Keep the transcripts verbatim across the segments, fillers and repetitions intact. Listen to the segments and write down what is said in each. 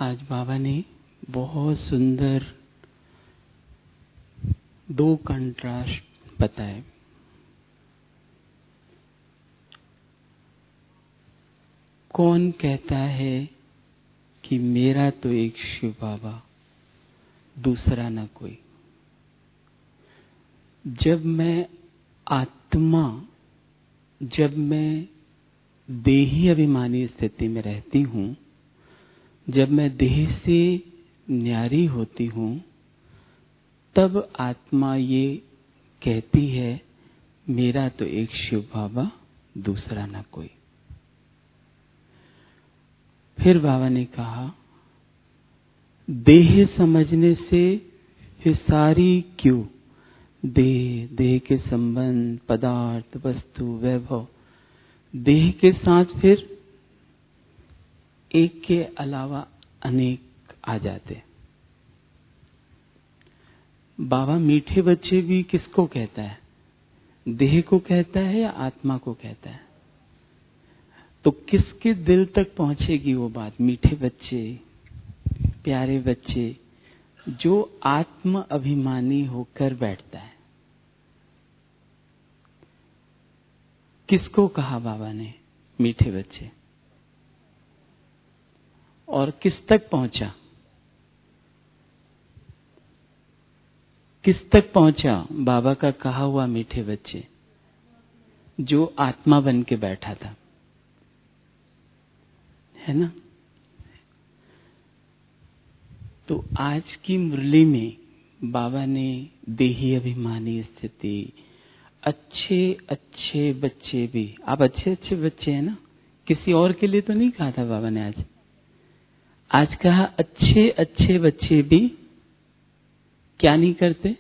आज बाबा ने बहुत सुंदर दो कंट्रास्ट बताए। कौन कहता है कि मेरा तो एक शिव बाबा, दूसरा ना कोई। जब मैं आत्मा, जब मैं देही अभिमानी स्थिति में रहती हूँ, जब मैं देह से न्यारी होती हूँ, तब आत्मा ये कहती है मेरा तो एक शिव बाबा, दूसरा ना कोई। फिर बाबा ने कहा देह समझने से फिर सारी क्यों, देह, देह के संबंध, पदार्थ, वस्तु, वैभव, देह के साथ फिर एक के अलावा अनेक आ जाते। बाबा मीठे बच्चे भी किसको कहता है? देह को कहता है या आत्मा को कहता है? तो किसके दिल तक पहुंचेगी वो बात? मीठे बच्चे, प्यारे बच्चे, जो आत्म अभिमानी होकर बैठता है। किसको कहा बाबा ने मीठे बच्चे? और किस तक पहुंचा? किस तक पहुंचा बाबा का कहा हुआ मीठे बच्चे? जो आत्मा बन के बैठा था, है ना? तो आज की मुरली में बाबा ने देही अभिमानी स्थिति, अच्छे अच्छे बच्चे भी, आप अच्छे अच्छे बच्चे हैं ना, किसी और के लिए तो नहीं कहा था बाबा ने। आज आज कहा अच्छे अच्छे बच्चे भी क्या नहीं करते?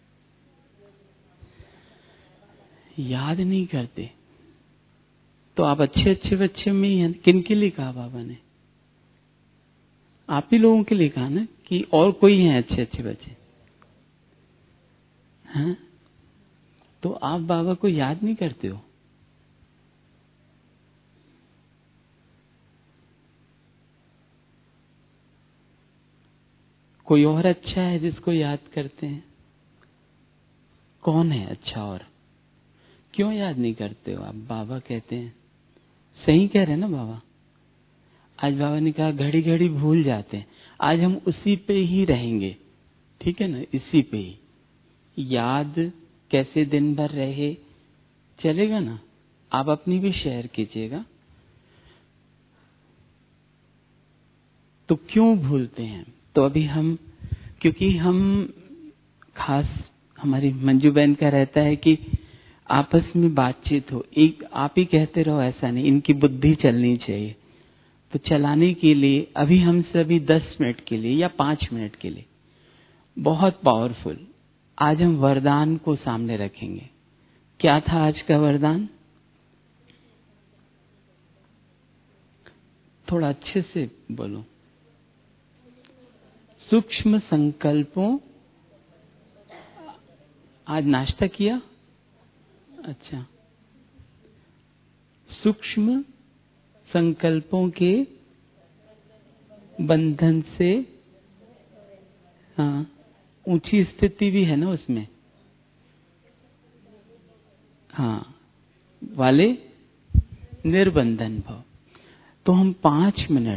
याद नहीं करते। तो आप अच्छे अच्छे बच्चे में ही हैं। किन के लिए कहा बाबा ने? आप ही लोगों के लिए कहा ना, कि और कोई है अच्छे अच्छे बच्चे? हैं? तो आप बाबा को याद नहीं करते हो? कोई और अच्छा है जिसको याद करते हैं? कौन है अच्छा? और क्यों याद नहीं करते हो आप? बाबा कहते हैं, सही कह रहे हैं ना बाबा। आज बाबा ने कहा घड़ी घड़ी भूल जाते हैं। आज हम उसी पे ही रहेंगे, ठीक है ना? इसी पे ही याद कैसे दिन भर रहे चलेगा ना? आप अपनी भी शेयर कीजिएगा। तो क्यों भूलते हैं? तो अभी हम, क्योंकि हम खास, हमारी मंजू बहन का रहता है कि आपस में बातचीत हो, एक आप ही कहते रहो ऐसा नहीं, इनकी बुद्धि चलनी चाहिए। तो चलाने के लिए अभी हम सभी दस मिनट के लिए या पांच मिनट के लिए बहुत पावरफुल आज हम वरदान को सामने रखेंगे। क्या था आज का वरदान? थोड़ा अच्छे से बोलो। सूक्ष्म संकल्पों। आज नाश्ता किया? अच्छा। सूक्ष्म संकल्पों के बंधन से, हाँ, ऊंची स्थिति भी है ना उसमें, हाँ, वाले निर्बंधन भाव। तो हम पांच मिनट,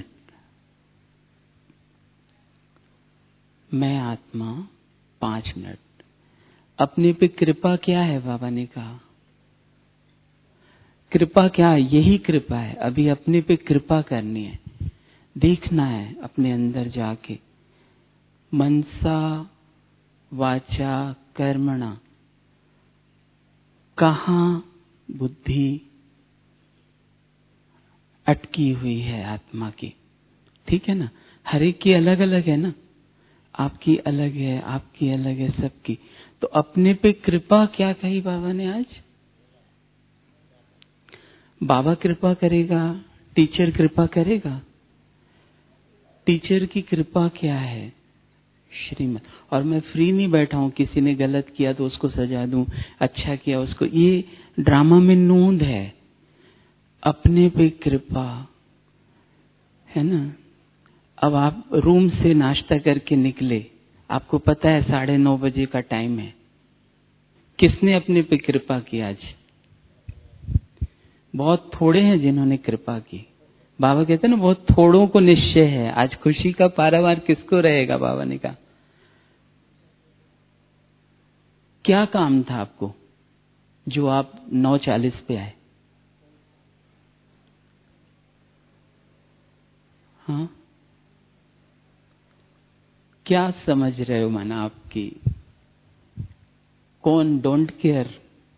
मैं आत्मा, पांच मिनट अपने पे कृपा क्या है? बाबा ने कहा कृपा क्या है? यही कृपा है। अभी अपने पे कृपा करनी है, देखना है अपने अंदर जाके, मनसा वाचा कर्मणा, कहाँ बुद्धि अटकी हुई है आत्मा की, ठीक है ना? हर एक की अलग अलग है ना, आपकी अलग है, आपकी अलग है, सबकी। तो अपने पे कृपा क्या कही बाबा ने आज? बाबा कृपा करेगा, टीचर कृपा करेगा। टीचर की कृपा क्या है? श्रीमत। और मैं फ्री नहीं बैठा हूं, किसी ने गलत किया तो उसको सजा दूं, अच्छा किया उसको, ये ड्रामा में नोंद है। अपने पे कृपा है ना, अब आप रूम से नाश्ता करके निकले, आपको पता है साढ़े नौ बजे का टाइम है। किसने अपने पे कृपा की आज? बहुत थोड़े हैं जिन्होंने कृपा की। बाबा कहते हैं ना, बहुत थोड़ों को निश्चय है। आज खुशी का पारावार किसको रहेगा? बाबा ने कहा। क्या काम था आपको जो आप नौ चालीस पे आए? हाँ, क्या समझ रहे हो? माना आपकी कौन डोंट केयर,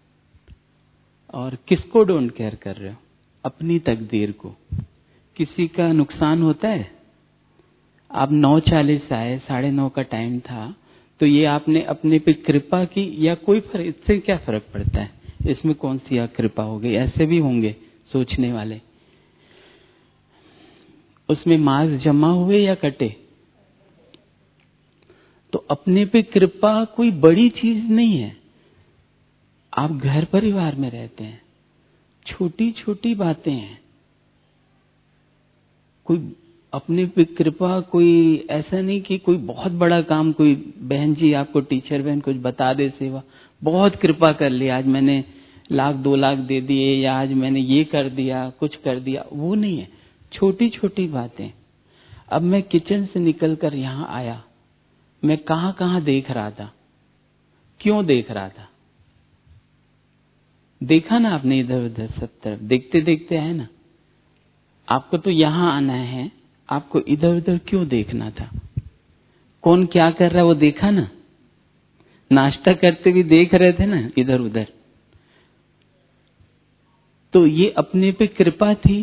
और किसको डोंट केयर कर रहे हो? अपनी तकदीर को। किसी का नुकसान होता है? आप नौ चालीस आए, साढ़े नौ का टाइम था, तो ये आपने अपने पे कृपा की या कोई फर्क? इससे क्या फर्क पड़ता है? इसमें कौन सी कृपा हो गई? ऐसे भी होंगे सोचने वाले। उसमें मार्क्स जमा हुए या कटे? तो अपने पे कृपा कोई बड़ी चीज नहीं है। आप घर परिवार में रहते हैं, छोटी छोटी बातें हैं। कोई अपने पे कृपा, कोई ऐसा नहीं कि कोई बहुत बड़ा काम, कोई बहन जी आपको टीचर बहन कुछ बता दे सेवा, बहुत कृपा कर ली, आज मैंने लाख दो लाख दे दिए, या आज मैंने ये कर दिया, कुछ कर दिया, वो नहीं है। छोटी छोटी बातें। अब मैं किचन से निकलकर यहाँ आया, मैं कहाँ कहाँ देख रहा था? क्यों देख रहा था? देखा ना आपने, इधर उधर सब तरफ देखते देखते आए ना। आपको तो यहाँ आना है, आपको इधर उधर क्यों देखना था? कौन क्या कर रहा है वो देखा ना? नाश्ता करते भी देख रहे थे ना इधर उधर। तो ये अपने पे कृपा थी।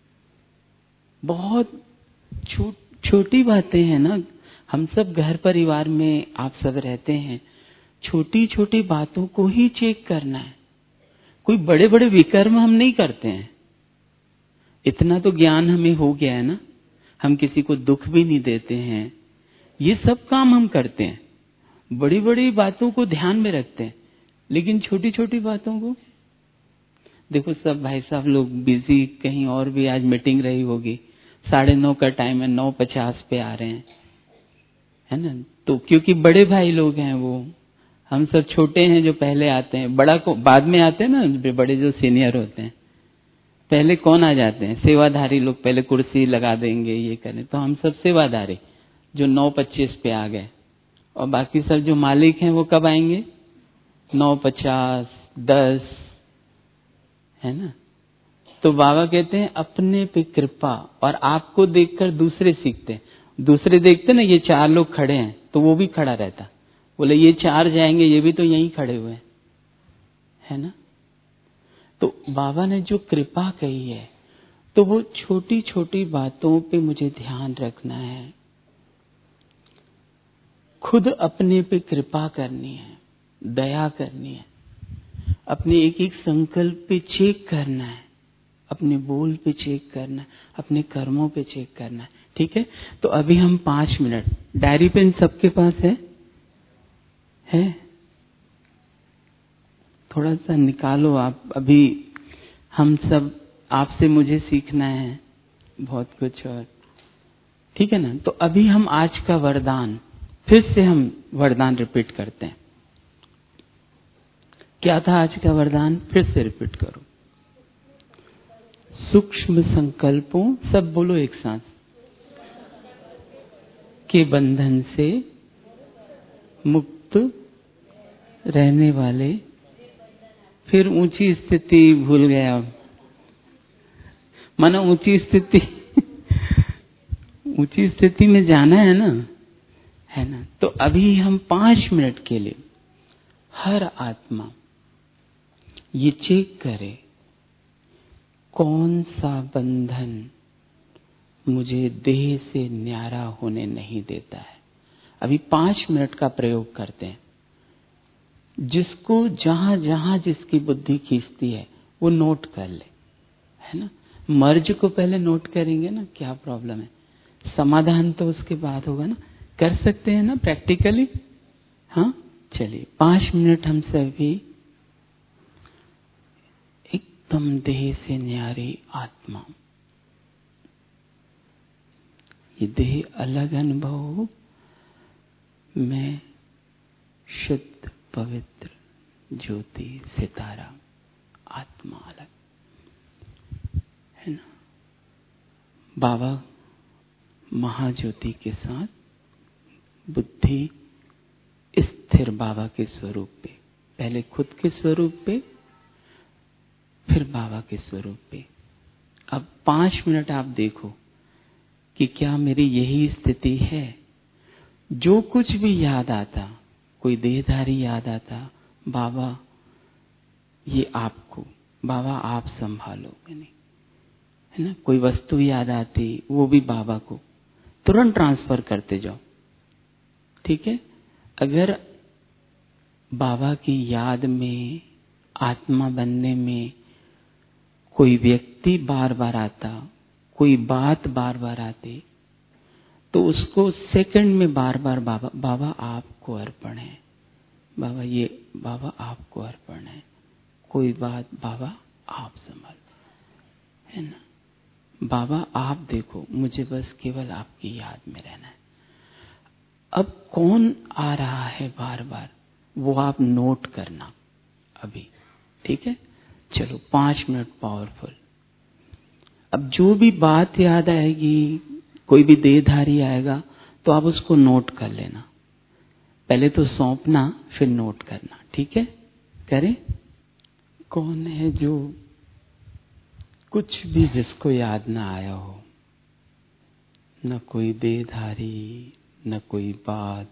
बहुत छो, छोटी बातें हैं ना। हम सब घर परिवार में आप सब रहते हैं, छोटी छोटी बातों को ही चेक करना है। कोई बड़े बड़े विकर्म हम नहीं करते हैं। इतना तो ज्ञान हमें हो गया है ना, हम किसी को दुख भी नहीं देते हैं। ये सब काम हम करते हैं, बड़ी बड़ी बातों को ध्यान में रखते हैं, लेकिन छोटी छोटी बातों को देखो। सब भाई साहब लोग बिजी, कहीं और भी आज मीटिंग रही होगी, साढ़े नौ का टाइम है, नौ पचास पे आ रहे हैं, है ना। तो क्योंकि बड़े भाई लोग हैं वो, हम सब छोटे हैं जो पहले आते हैं, बड़ा को बाद में आते हैं ना। बड़े जो सीनियर होते हैं, पहले कौन आ जाते हैं? सेवाधारी लोग पहले कुर्सी लगा देंगे, ये करें। तो हम सब सेवाधारी जो नौ पच्चीस पे आ गए, और बाकी सब जो मालिक हैं वो कब आएंगे? नौ पचास, दस, है ना। तो बाबा कहते हैं अपने पे कृपा, और आपको देखकर दूसरे सीखते हैं। दूसरे देखते ना, ये चार लोग खड़े हैं, तो वो भी खड़ा रहता, बोले ये चार जाएंगे, ये भी तो यहीं खड़े हुए हैं, है ना। तो बाबा ने जो कृपा कही है, तो वो छोटी छोटी बातों पे मुझे ध्यान रखना है। खुद अपने पे कृपा करनी है, दया करनी है, अपने एक एक संकल्प पे चेक करना है, अपने बोल पे चेक करना है, अपने कर्मों पे चेक करना है। ठीक है। तो अभी हम पांच मिनट, डायरी पेन सबके पास है? है? थोड़ा सा निकालो आप। अभी हम सब, आपसे मुझे सीखना है बहुत कुछ, और ठीक है ना। तो अभी हम आज का वरदान, फिर से हम वरदान रिपीट करते हैं। क्या था आज का वरदान? फिर से रिपीट करो। सूक्ष्म संकल्पों, सब बोलो एक साथ, के बंधन से मुक्त रहने वाले। फिर ऊंची स्थिति भूल गया, माना ऊंची स्थिति ऊंची स्थिति में जाना है ना, है ना। तो अभी हम पांच मिनट के लिए हर आत्मा ये चेक करे, कौन सा बंधन मुझे देह से न्यारा होने नहीं देता है। अभी पांच मिनट का प्रयोग करते हैं। जिसको जहां जहां जिसकी बुद्धि खींचती है वो नोट कर ले, है ना। मर्ज को पहले नोट करेंगे ना, क्या प्रॉब्लम है, समाधान तो उसके बाद होगा ना। कर सकते हैं ना प्रैक्टिकली। हाँ, चलिए पांच मिनट हम सभी एकदम देह से न्यारी आत्मा, ये देह अलग अनुभव, मैं शुद्ध पवित्र ज्योति सितारा आत्मा अलग, है ना। बाबा महाज्योति के साथ बुद्धि स्थिर बाबा के स्वरूप पे, पहले खुद के स्वरूप पे, फिर बाबा के स्वरूप पे। अब पांच मिनट आप देखो कि क्या मेरी यही स्थिति है। जो कुछ भी याद आता, कोई देहधारी याद आता, बाबा ये आपको, बाबा आप संभालोगे नहीं, है ना। कोई वस्तु याद आती, वो भी बाबा को, तुरंत ट्रांसफर करते जाओ, ठीक है। अगर बाबा की याद में, आत्मा बनने में कोई व्यक्ति बार बार आता, कोई बात बार बार आती, तो उसको सेकंड में बार बार बाबा बाबा आपको अर्पण है, बाबा ये बाबा आपको अर्पण है, कोई बात बाबा आप संभालो, है ना। बाबा आप देखो, मुझे बस केवल आपकी याद में रहना है। अब कौन आ रहा है बार बार, वो आप नोट करना अभी, ठीक है। चलो पांच मिनट पावरफुल। अब जो भी बात याद आएगी, कोई भी देहधारी आएगा, तो आप उसको नोट कर लेना। पहले तो सौंपना, फिर नोट करना, ठीक है। करें। कौन है जो कुछ भी जिसको याद ना आया हो, न कोई देहधारी, न कोई बात।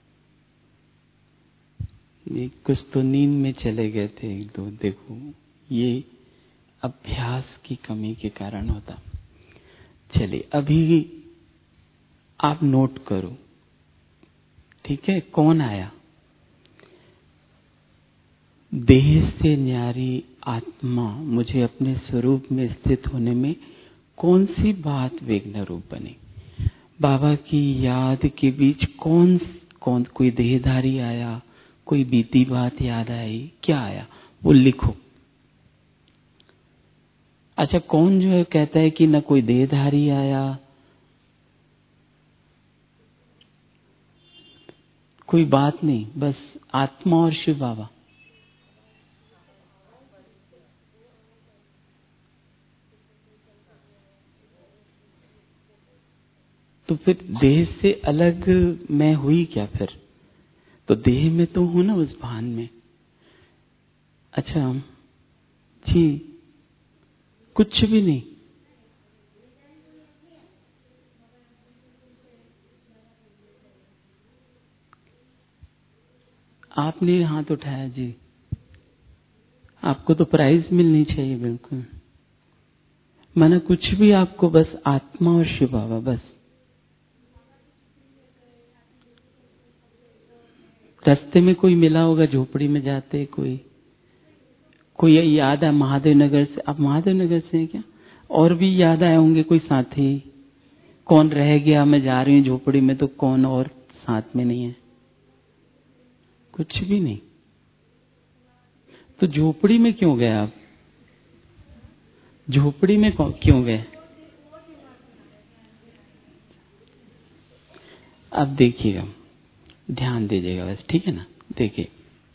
ये कुछ तो नींद में चले गए थे एक दो, देखो ये अभ्यास की कमी के कारण होता। चलिए अभी आप नोट करो, ठीक है। कौन आया? देह से न्यारी आत्मा मुझे अपने स्वरूप में स्थित होने में कौन सी बात विघ्न रूप बनी? बाबा की याद के बीच कौन कौन कोई देहधारी आया, कोई बीती बात याद आई, क्या आया वो लिखो। अच्छा, कौन जो है कहता है कि न कोई देहधारी आया, कोई बात नहीं, बस आत्मा और शिव बाबा। तो फिर देह से अलग मैं हुई क्या फिर? तो देह में तो हूं ना, उस भान में। अच्छा जी, कुछ भी नहीं। आपने हाथ उठाया जी, आपको तो प्राइज मिलनी चाहिए बिल्कुल। माना कुछ भी आपको, बस आत्मा और शिव बाबा, बस। रास्ते में कोई मिला होगा, झोपड़ी में जाते कोई कोई याद है महादेव नगर से। आप महादेव नगर से हैं क्या? और भी याद आए होंगे कोई साथी। कौन रह गया, मैं जा रही हूँ झोपड़ी में, तो कौन और साथ में नहीं है? कुछ भी नहीं। तो झोपड़ी में क्यों गए आप? झोपड़ी में क्यों गए? अब देखिएगा, ध्यान दीजिएगा बस, ठीक है ना। देखिए,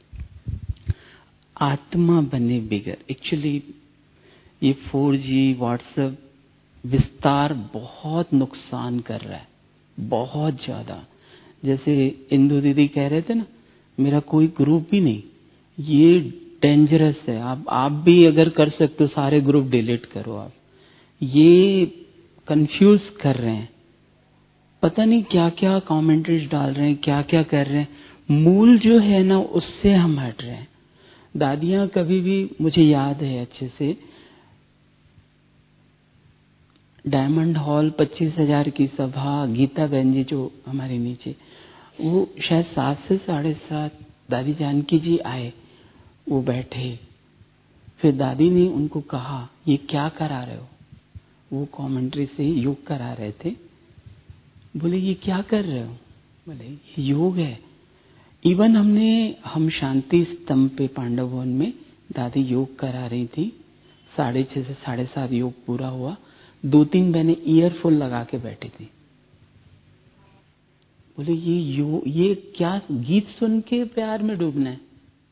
आत्मा बने बिगर, एक्चुअली ये फोर जी व्हाट्सएप विस्तार बहुत नुकसान कर रहा है, बहुत ज्यादा। जैसे इंदु दीदी कह रहे थे ना, मेरा कोई ग्रुप भी नहीं, ये डेंजरस है। आप आप भी अगर कर सकते हो सारे ग्रुप डिलीट करो। आप ये कंफ्यूज कर रहे हैं, पता नहीं क्या क्या कमेंट्रीज डाल रहे हैं, क्या क्या कर रहे हैं। मूल जो है ना, उससे हम हट रहे हैं। दादियां कभी भी, मुझे याद है अच्छे से, डायमंड हॉल पच्चीस हजार की सभा, गीता बहन जी जो हमारे नीचे, वो शायद सात से साढ़े सात दादी जानकी जी आए, वो बैठे। फिर दादी ने उनको कहा, ये क्या करा रहे हो? वो कमेंट्री से योग करा रहे थे। बोले ये क्या कर रहे हो? बोले ये योग है। इवन हमने हम शांति स्तंभ पे पांडव भवन में दादी योग करा रही थी। साढ़े छह से साढ़े सात योग पूरा हुआ। दो तीन बहनें ईयरफोन लगा के बैठी थी। बोले ये यो ये क्या गीत सुन के प्यार में डूबना है?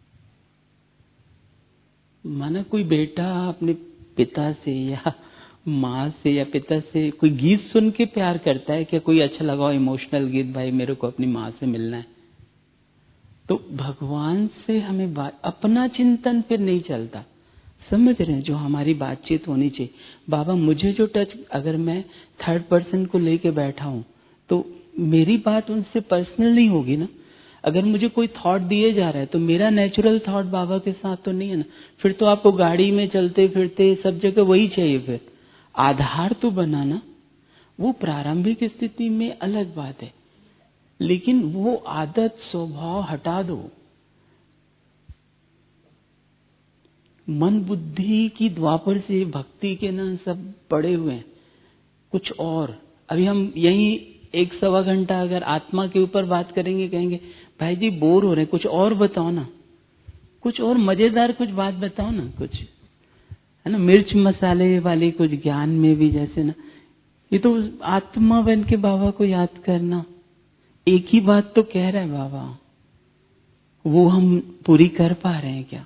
माना कोई बेटा अपने पिता से या माँ से या पिता से कोई गीत सुन के प्यार करता है क्या? कोई अच्छा लगा इमोशनल गीत, भाई मेरे को अपनी माँ से मिलना है। तो भगवान से हमें अपना चिंतन फिर नहीं चलता। समझ रहे हैं? जो हमारी बातचीत होनी चाहिए, बाबा मुझे जो टच, अगर मैं थर्ड पर्सन को लेके बैठा हूं तो मेरी बात उनसे पर्सनल नहीं होगी ना। अगर मुझे कोई थॉट दिए जा रहा है तो मेरा नेचुरल थॉट बाबा के साथ तो नहीं है ना। फिर तो आपको गाड़ी में चलते फिरते सब जगह वही चाहिए। फिर आधार तो बनाना, वो प्रारंभिक स्थिति में अलग बात है, लेकिन वो आदत स्वभाव हटा दो। मन बुद्धि की द्वापर से भक्ति के ना सब पड़े हुए हैं कुछ और। अभी हम यही एक सवा घंटा अगर आत्मा के ऊपर बात करेंगे, कहेंगे भाई जी बोर हो रहे हैं, कुछ और बताओ ना, कुछ और मजेदार कुछ बात बताओ ना, कुछ है ना, मिर्च मसाले वाली कुछ ज्ञान में भी जैसे ना। ये तो आत्मा बन के बाबा को याद करना, एक ही बात तो कह रहा है बाबा, वो हम पूरी कर पा रहे हैं क्या?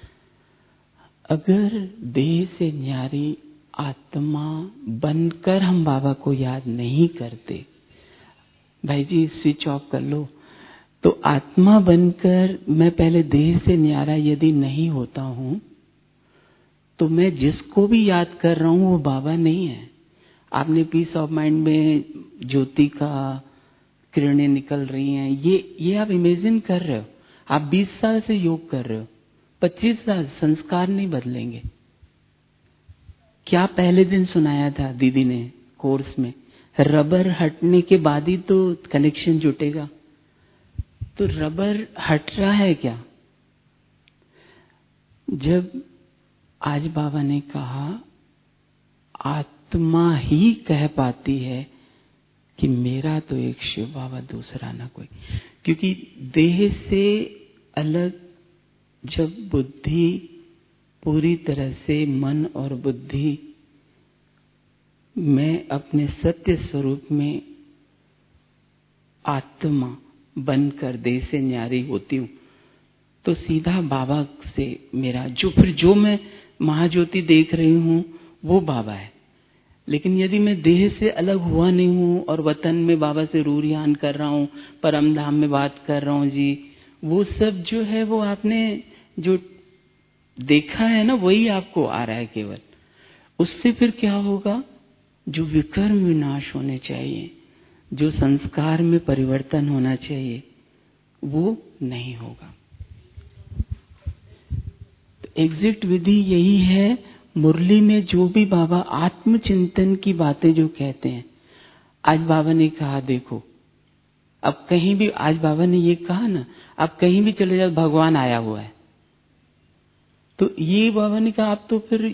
अगर देह से न्यारी आत्मा बनकर हम बाबा को याद नहीं करते, भाई जी स्विच ऑफ कर लो, तो आत्मा बनकर मैं पहले देह से न्यारा यदि नहीं होता हूं तो मैं जिसको भी याद कर रहा हूं वो बाबा नहीं है। आपने पीस ऑफ माइंड में ज्योति का किरणें निकल रही हैं, ये ये आप इमेजिन कर रहे हो। आप बीस साल से योग कर रहे हो, पच्चीस साल, संस्कार नहीं बदलेंगे। क्या पहले दिन सुनाया था दीदी ने कोर्स में, रबर हटने के बाद ही तो कनेक्शन जुटेगा। तो रबर हट रहा है क्या? जब आज बाबा ने कहा आत्मा ही कह पाती है कि मेरा तो एक शिव बाबा, दूसरा ना कोई। क्योंकि देह से अलग जब बुद्धि पूरी तरह से मन और बुद्धि मैं अपने सत्य स्वरूप में आत्मा बनकर देह से न्यारी होती हूँ, तो सीधा बाबा से मेरा जो फिर जो मैं महाज्योति देख रही हूँ वो बाबा है। लेकिन यदि मैं देह से अलग हुआ नहीं हूँ और वतन में बाबा से रूरियान कर रहा हूँ, परम धाम में बात कर रहा हूँ जी, वो सब जो है वो आपने जो देखा है ना वही आपको आ रहा है केवल। उससे फिर क्या होगा? जो विकर्म विनाश होने चाहिए, जो संस्कार में परिवर्तन होना चाहिए, वो नहीं होगा। तो एग्जिट विधि यही है। मुरली में जो भी बाबा आत्मचिंतन की बातें जो कहते हैं, आज बाबा ने कहा देखो, अब कहीं भी आज बाबा ने ये कहा ना, अब कहीं भी चले जाओ भगवान आया हुआ है, तो ये बाबा ने कहा आप तो फिर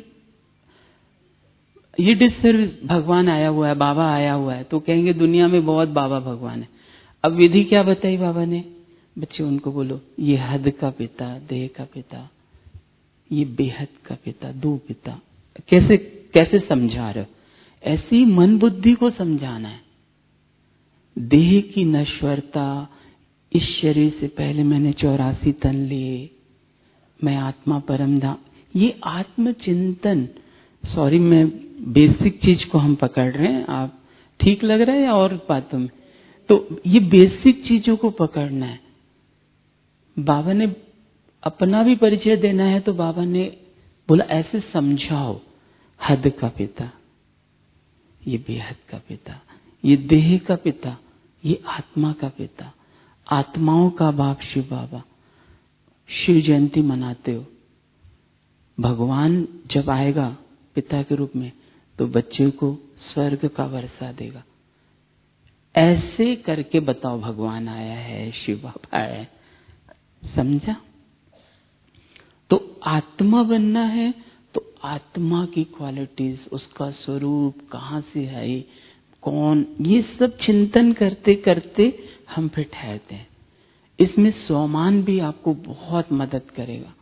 ये डिससर्विस, भगवान आया हुआ है, बाबा आया हुआ है, तो कहेंगे दुनिया में बहुत बाबा भगवान है। अब विधि क्या बताई बाबा ने? बच्चे उनको बोलो ये हद का पिता, देह का पिता, ये बेहद का पिता, दो पिता। कैसे कैसे समझा रहे हो? ऐसी मन बुद्धि को समझाना है। देह की नश्वरता, इस शरीर से पहले मैंने चौरासी तन लिए, मैं आत्मा परम धाम, ये आत्मचिंतन। सॉरी मैं बेसिक चीज को हम पकड़ रहे हैं, आप ठीक लग रहा है या और बातों में? तो ये बेसिक चीजों को पकड़ना है। बाबा ने अपना भी परिचय देना है तो बाबा ने बोला ऐसे समझाओ, हद का पिता, ये बेहद का पिता, ये देह का पिता, ये आत्मा का पिता, आत्माओं का बाप शिव बाबा। शिव जयंती मनाते हो, भगवान जब आएगा पिता के रूप में तो बच्चे को स्वर्ग का वर्षा देगा। ऐसे करके बताओ भगवान आया है, शिव बाबा आया है। समझा? तो आत्मा बनना है तो आत्मा की क्वालिटीज, उसका स्वरूप कहाँ से है, कौन, ये सब चिंतन करते करते हम फिर ठहरते हैं। इसमें स्वमान भी आपको बहुत मदद करेगा।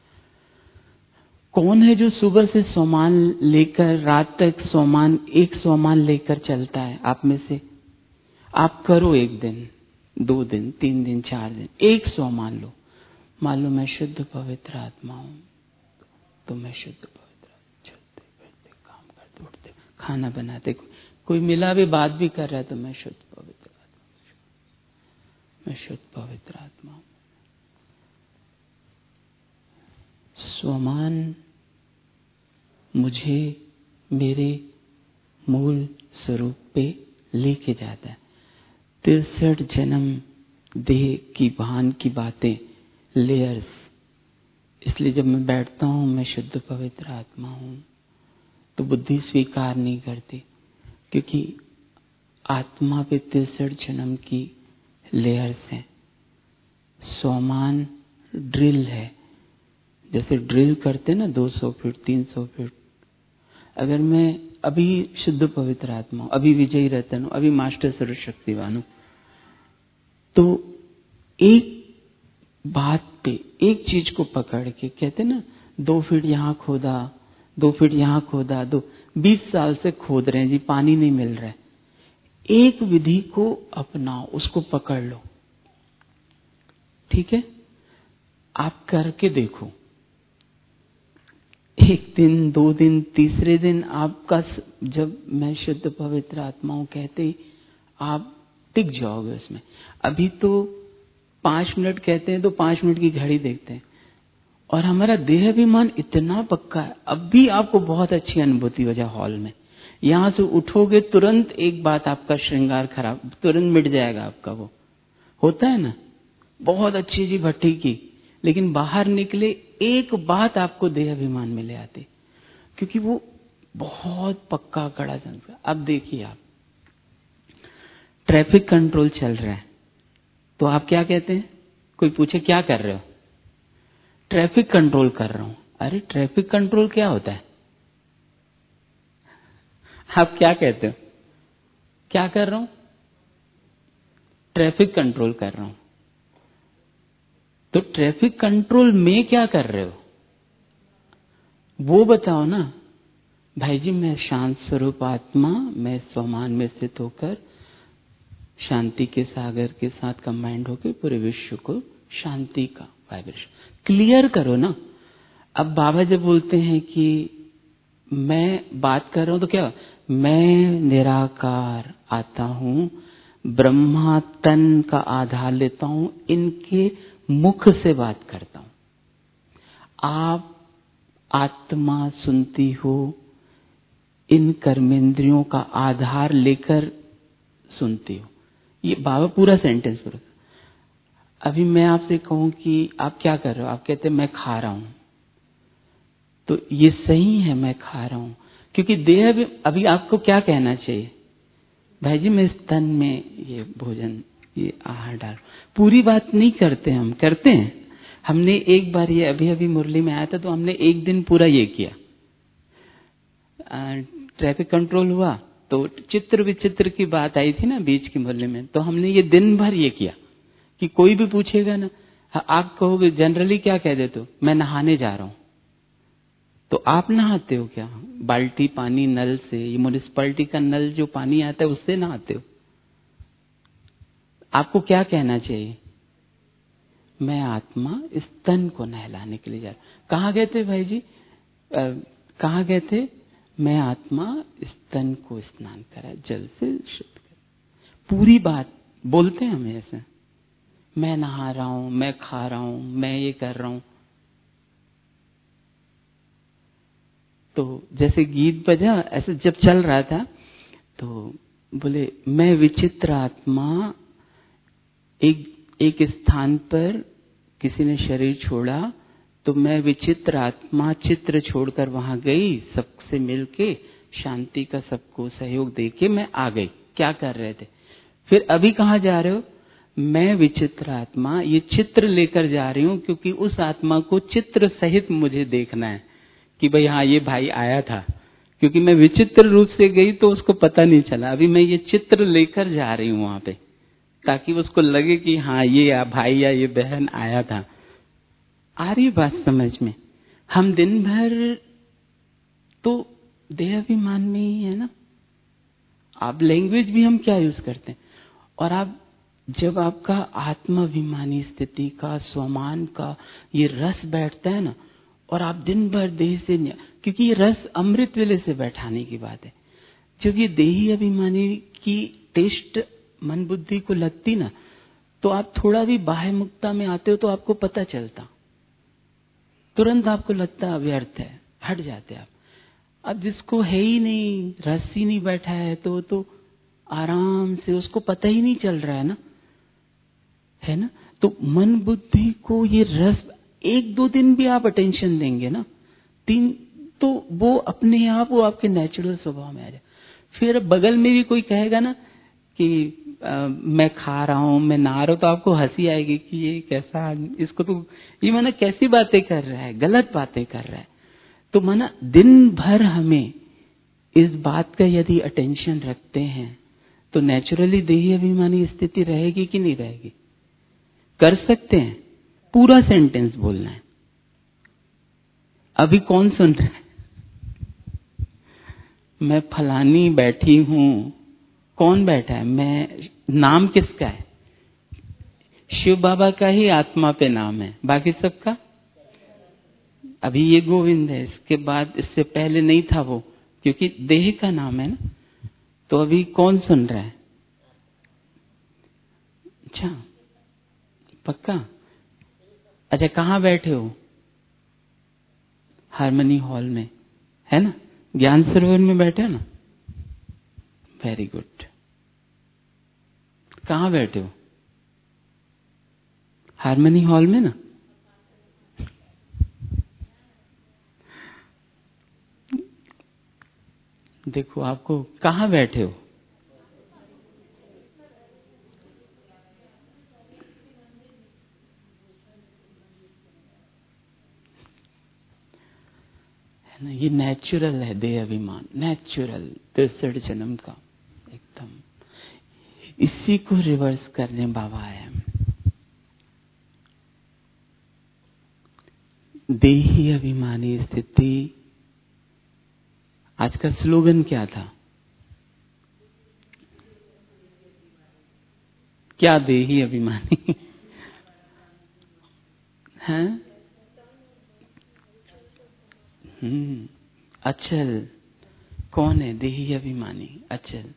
कौन है जो सुबह से स्वमान लेकर रात तक स्वमान, एक स्वमान लेकर चलता है? आप में से आप करो एक दिन, दो दिन, तीन दिन, चार दिन, एक सौ मान लो, मान लो मैं शुद्ध पवित्र आत्मा हूं, तो मैं शुद्ध पवित्र, चलते फिरते, काम करते, उठते, खाना बनाते, कोई मिला भी, बात भी कर रहा है, तो मैं शुद्ध पवित्र आत्मा, मैं शुद्ध पवित्र आत्मा हूं। स्वमान मुझे मेरे मूल स्वरूप पे लेके जाता है। तिरसठ जन्म देह की भान की बातें, लेयर्स। इसलिए जब मैं बैठता हूं मैं शुद्ध पवित्र आत्मा हूं, तो बुद्धि स्वीकार नहीं करती, क्योंकि आत्मा पे तिरसठ जन्म की लेयर्स हैं। स्वमान ड्रिल है, जैसे ड्रिल करते ना दो सौ फीट, तीन सौ फीट। अगर मैं अभी शुद्ध पवित्र आत्मा हूं, अभी विजयी रतन हूं, अभी मास्टर सर्वशक्तिवान हूं, तो एक बात पे, एक चीज को पकड़ के, कहते ना दो फीट यहां खोदा, दो फीट यहां खोदा, दो बीस साल से खोद रहे हैं जी, पानी नहीं मिल रहा है। एक विधि को अपनाओ, उसको पकड़ लो, ठीक है? आप करके देखो, एक दिन, दो दिन, तीसरे दिन आपका, जब मैं शुद्ध पवित्र आत्मा हूं कहते ही आप टिक जाओगे उसमें। अभी तो पांच मिनट कहते हैं तो पांच मिनट की घड़ी देखते हैं, और हमारा देह अभिमान इतना पक्का है। अब भी आपको बहुत अच्छी अनुभूति हो जाए हॉल में, यहां से उठोगे तुरंत एक बात, आपका श्रृंगार खराब, तुरंत मिट जाएगा आपका। वो होता है ना, बहुत अच्छी जी भट्टी की, लेकिन बाहर निकले एक बात आपको देह अभिमान में ले आती, क्योंकि वो बहुत पक्का कड़ा संस्कार। अब देखिए, आप ट्रैफिक कंट्रोल चल रहा है, तो आप क्या कहते हैं? कोई पूछे क्या कर रहे हो? ट्रैफिक कंट्रोल कर रहा हूं। अरे ट्रैफिक कंट्रोल क्या होता है? आप क्या कहते हो? क्या कर रहा हूं? ट्रैफिक कंट्रोल कर रहा हूं। तो ट्रैफिक कंट्रोल में क्या कर रहे हो वो बताओ ना। भाई जी, मैं शांत स्वरूप आत्मा, मैं स्वमान में स्थित होकर शांति के सागर के साथ कंबाइंड होकर पूरे विश्व को शांति का वाइब्रेशन क्लियर करो ना। अब बाबा जब बोलते हैं कि मैं बात कर रहा हूं, तो क्या, मैं निराकार आता हूं, ब्रह्मा तन का आधार लेता हूं, इनके मुख से बात करता हूं। आप आत्मा सुनती हो, इन कर्मेंद्रियों का आधार लेकर सुनती हो। ये बाबा पूरा सेंटेंस पूरा। अभी मैं आपसे कहूं कि आप क्या कर रहे हो, आप कहते हैं मैं खा रहा हूं, तो ये सही है, मैं खा रहा हूं, क्योंकि देह भी, अभी आपको क्या कहना चाहिए? भाई जी, मैं इस तन में ये भोजन, ये आहार डाल। पूरी बात नहीं करते, हम करते हैं। हमने एक बार ये अभी अभी मुरली में आया था, तो हमने एक दिन पूरा ये किया। ट्रैफिक कंट्रोल हुआ, तो चित्र विचित्र की बात आई थी ना बीच की मुरली में, तो हमने ये दिन भर ये किया कि कोई भी पूछेगा ना, आप कहोगे जनरली क्या कह देते हो? मैं नहाने जा रहा हूं। तो आप नहाते हो क्या? बाल्टी पानी नल से, ये म्युनिसिपैलिटी का नल जो पानी आता है उससे नहाते हो? आपको क्या कहना चाहिए? मैं आत्मा इस तन को नहलाने के लिए जा रहा हूं। कहाँ गए थे भाई जी? कहाँ गए थे? मैं आत्मा इस तन को स्नान करा, जल से शुद्ध कर। पूरी बात बोलते हैं हम ऐसे, मैं नहा रहा हूं, मैं खा रहा हूं, मैं ये कर रहा हूं। तो जैसे गीत बजा, ऐसे जब चल रहा था, तो बोले मैं विचित्र आत्मा, एक एक स्थान पर किसी ने शरीर छोड़ा, तो मैं विचित्र आत्मा चित्र छोड़कर वहां गई, सबसे मिलके शांति का सबको सहयोग देके मैं आ गई। क्या कर रहे थे? फिर अभी कहाँ जा रहे हो? मैं विचित्र आत्मा ये चित्र लेकर जा रही हूं, क्योंकि उस आत्मा को चित्र सहित मुझे देखना है कि भाई हाँ ये भाई आया था। क्योंकि मैं विचित्र रूप से गई तो उसको पता नहीं चला। अभी मैं ये चित्र लेकर जा रही हूं वहां पे, ताकि उसको लगे कि हाँ ये भाई या ये बहन आया था। आ रही बात समझ में? हम दिन भर तो देहाभिमान में ही है ना। आप लैंग्वेज भी हम क्या यूज करते हैं, और आप जब आपका आत्माभिमानी स्थिति का, स्वमान का ये रस बैठता है ना, और आप दिन भर देह से, क्योंकि ये रस अमृत वेले से बैठाने की बात है। जब ये देही अभिमानी की टेस्ट मन बुद्धि को लगती ना, तो आप थोड़ा भी बाह्य मुक्ता में आते हो तो आपको पता चलता, तुरंत आपको लगता व्यर्थ है, हट जाते आप। अब जिसको है ही नहीं, रस ही नहीं बैठा है, तो तो आराम से, उसको पता ही नहीं चल रहा है ना, है ना। तो मन बुद्धि को ये रस, एक दो दिन भी आप अटेंशन देंगे ना, तीन, तो वो अपने आप वो आपके नेचुरल स्वभाव में आ जाए। फिर बगल में भी कोई कहेगा ना कि आ, मैं खा रहा हूं, मैं नहा रहा हूं, तो आपको हंसी आएगी कि ये कैसा, इसको तो ये माना कैसी बातें कर रहा है, गलत बातें कर रहा है। तो माना दिन भर हमें इस बात का यदि अटेंशन रखते हैं तो नेचुरली देही अभिमानी स्थिति रहेगी कि नहीं रहेगी? कर सकते हैं? पूरा सेंटेंस बोलना है। अभी कौन सुन रहा है? मैं फलानी बैठी हूं। कौन बैठा है? मैं। नाम किसका है? शिव बाबा का ही आत्मा पे नाम है, बाकी सबका। अभी ये गोविंद है, इसके बाद, इससे पहले नहीं था वो, क्योंकि देह का नाम है ना। तो अभी कौन सुन रहा है? अच्छा, पक्का? अच्छा, कहाँ बैठे हो? हार्मनी हॉल में, है ना? ज्ञान सरोवर में बैठे हो ना? Very good. कहाँ बैठे हो? हार्मनी हॉल में ना? देखो, आपको कहाँ बैठे हो? है ना, ये नेचुरल है देह अभिमान, नेचुरल तिरसठ जन्म का एकदम। इसी को रिवर्स करने बाबा आए। देही अभिमानी स्थिति, आज का स्लोगन क्या था? क्या देही अभिमानी है? हम्म, अचल। कौन है देही अभिमानी? अचल,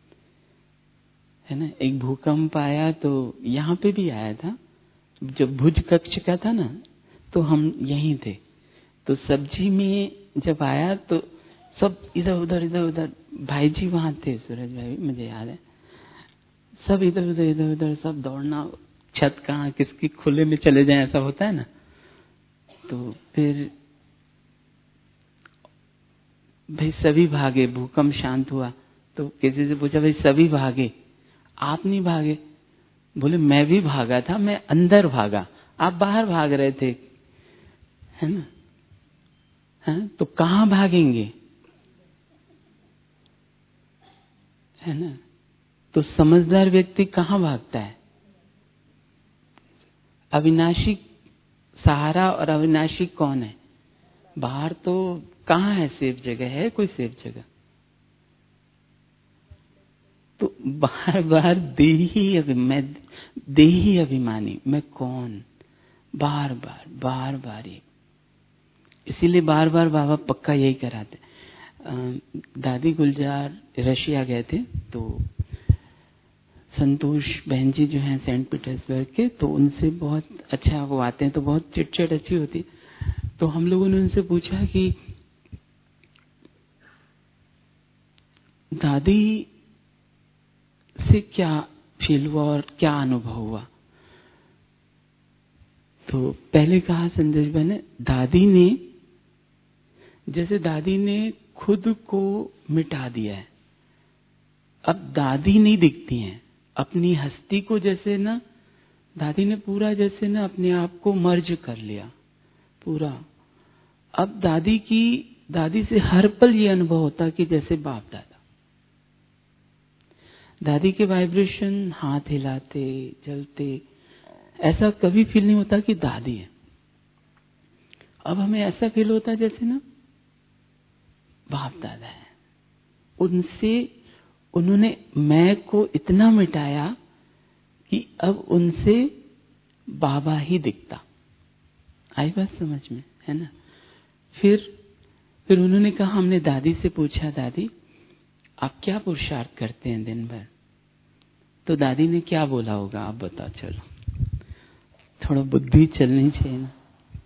है ना। एक भूकंप आया तो यहाँ पे भी आया था, जब भुज कक्ष का था ना, तो हम यहीं थे। तो सब्जी में जब आया तो सब इधर उधर इधर उधर, भाई जी वहां थे, सूरज भाई, मुझे याद है, सब इधर उधर इधर उधर सब दौड़ना, छत कहाँ किसकी, खुले में चले जाए, ऐसा होता है ना। तो फिर भाई सभी भागे, भूकंप शांत हुआ तो किसी से पूछा, भाई सभी भागे, आप नहीं भागे? बोले मैं भी भागा था, मैं अंदर भागा, आप बाहर भाग रहे थे, है ना। है? तो कहाँ भागेंगे, है ना। तो समझदार व्यक्ति कहाँ भागता है? अविनाशी सहारा और अविनाशी कौन है? बाहर। तो कहाँ है सेफ जगह? है कोई सेफ जगह? तो बार बार देही अभि मैं देही अभिमानी, मैं कौन, बार बार बार बार ये, इसीलिए बार बार बाबा पक्का यही कराते। दादी गुलजार रशिया गए थे, तो संतोष बहन जी जो हैं सेंट पीटर्सबर्ग के, तो उनसे बहुत अच्छा वो आते हैं, तो बहुत चिटचट अच्छी होती। तो हम लोगों ने उनसे पूछा कि दादी से क्या फील हुआ और क्या अनुभव हुआ? तो पहले कहा संदेश भाई ने, दादी ने, जैसे दादी ने खुद को मिटा दिया है, अब दादी नहीं दिखती हैं, अपनी हस्ती को जैसे ना दादी ने पूरा जैसे ना अपने आप को मर्ज कर लिया पूरा। अब दादी की दादी से हर पल ये अनुभव होता कि जैसे बाप दादा, दादी के वाइब्रेशन, हाथ हिलाते चलते, ऐसा कभी फील नहीं होता कि दादी है। अब हमें ऐसा फील होता है जैसे ना बाप दादा है। उनसे उन्होंने मैं को इतना मिटाया कि अब उनसे बाबा ही दिखता। आई बात समझ में, है ना। फिर फिर उन्होंने कहा, हमने दादी से पूछा, दादी आप क्या पुरुषार्थ करते हैं दिन भर? तो दादी ने क्या बोला होगा आप बताओ। चलो थोड़ा बुद्धि चलनी चाहिए ना।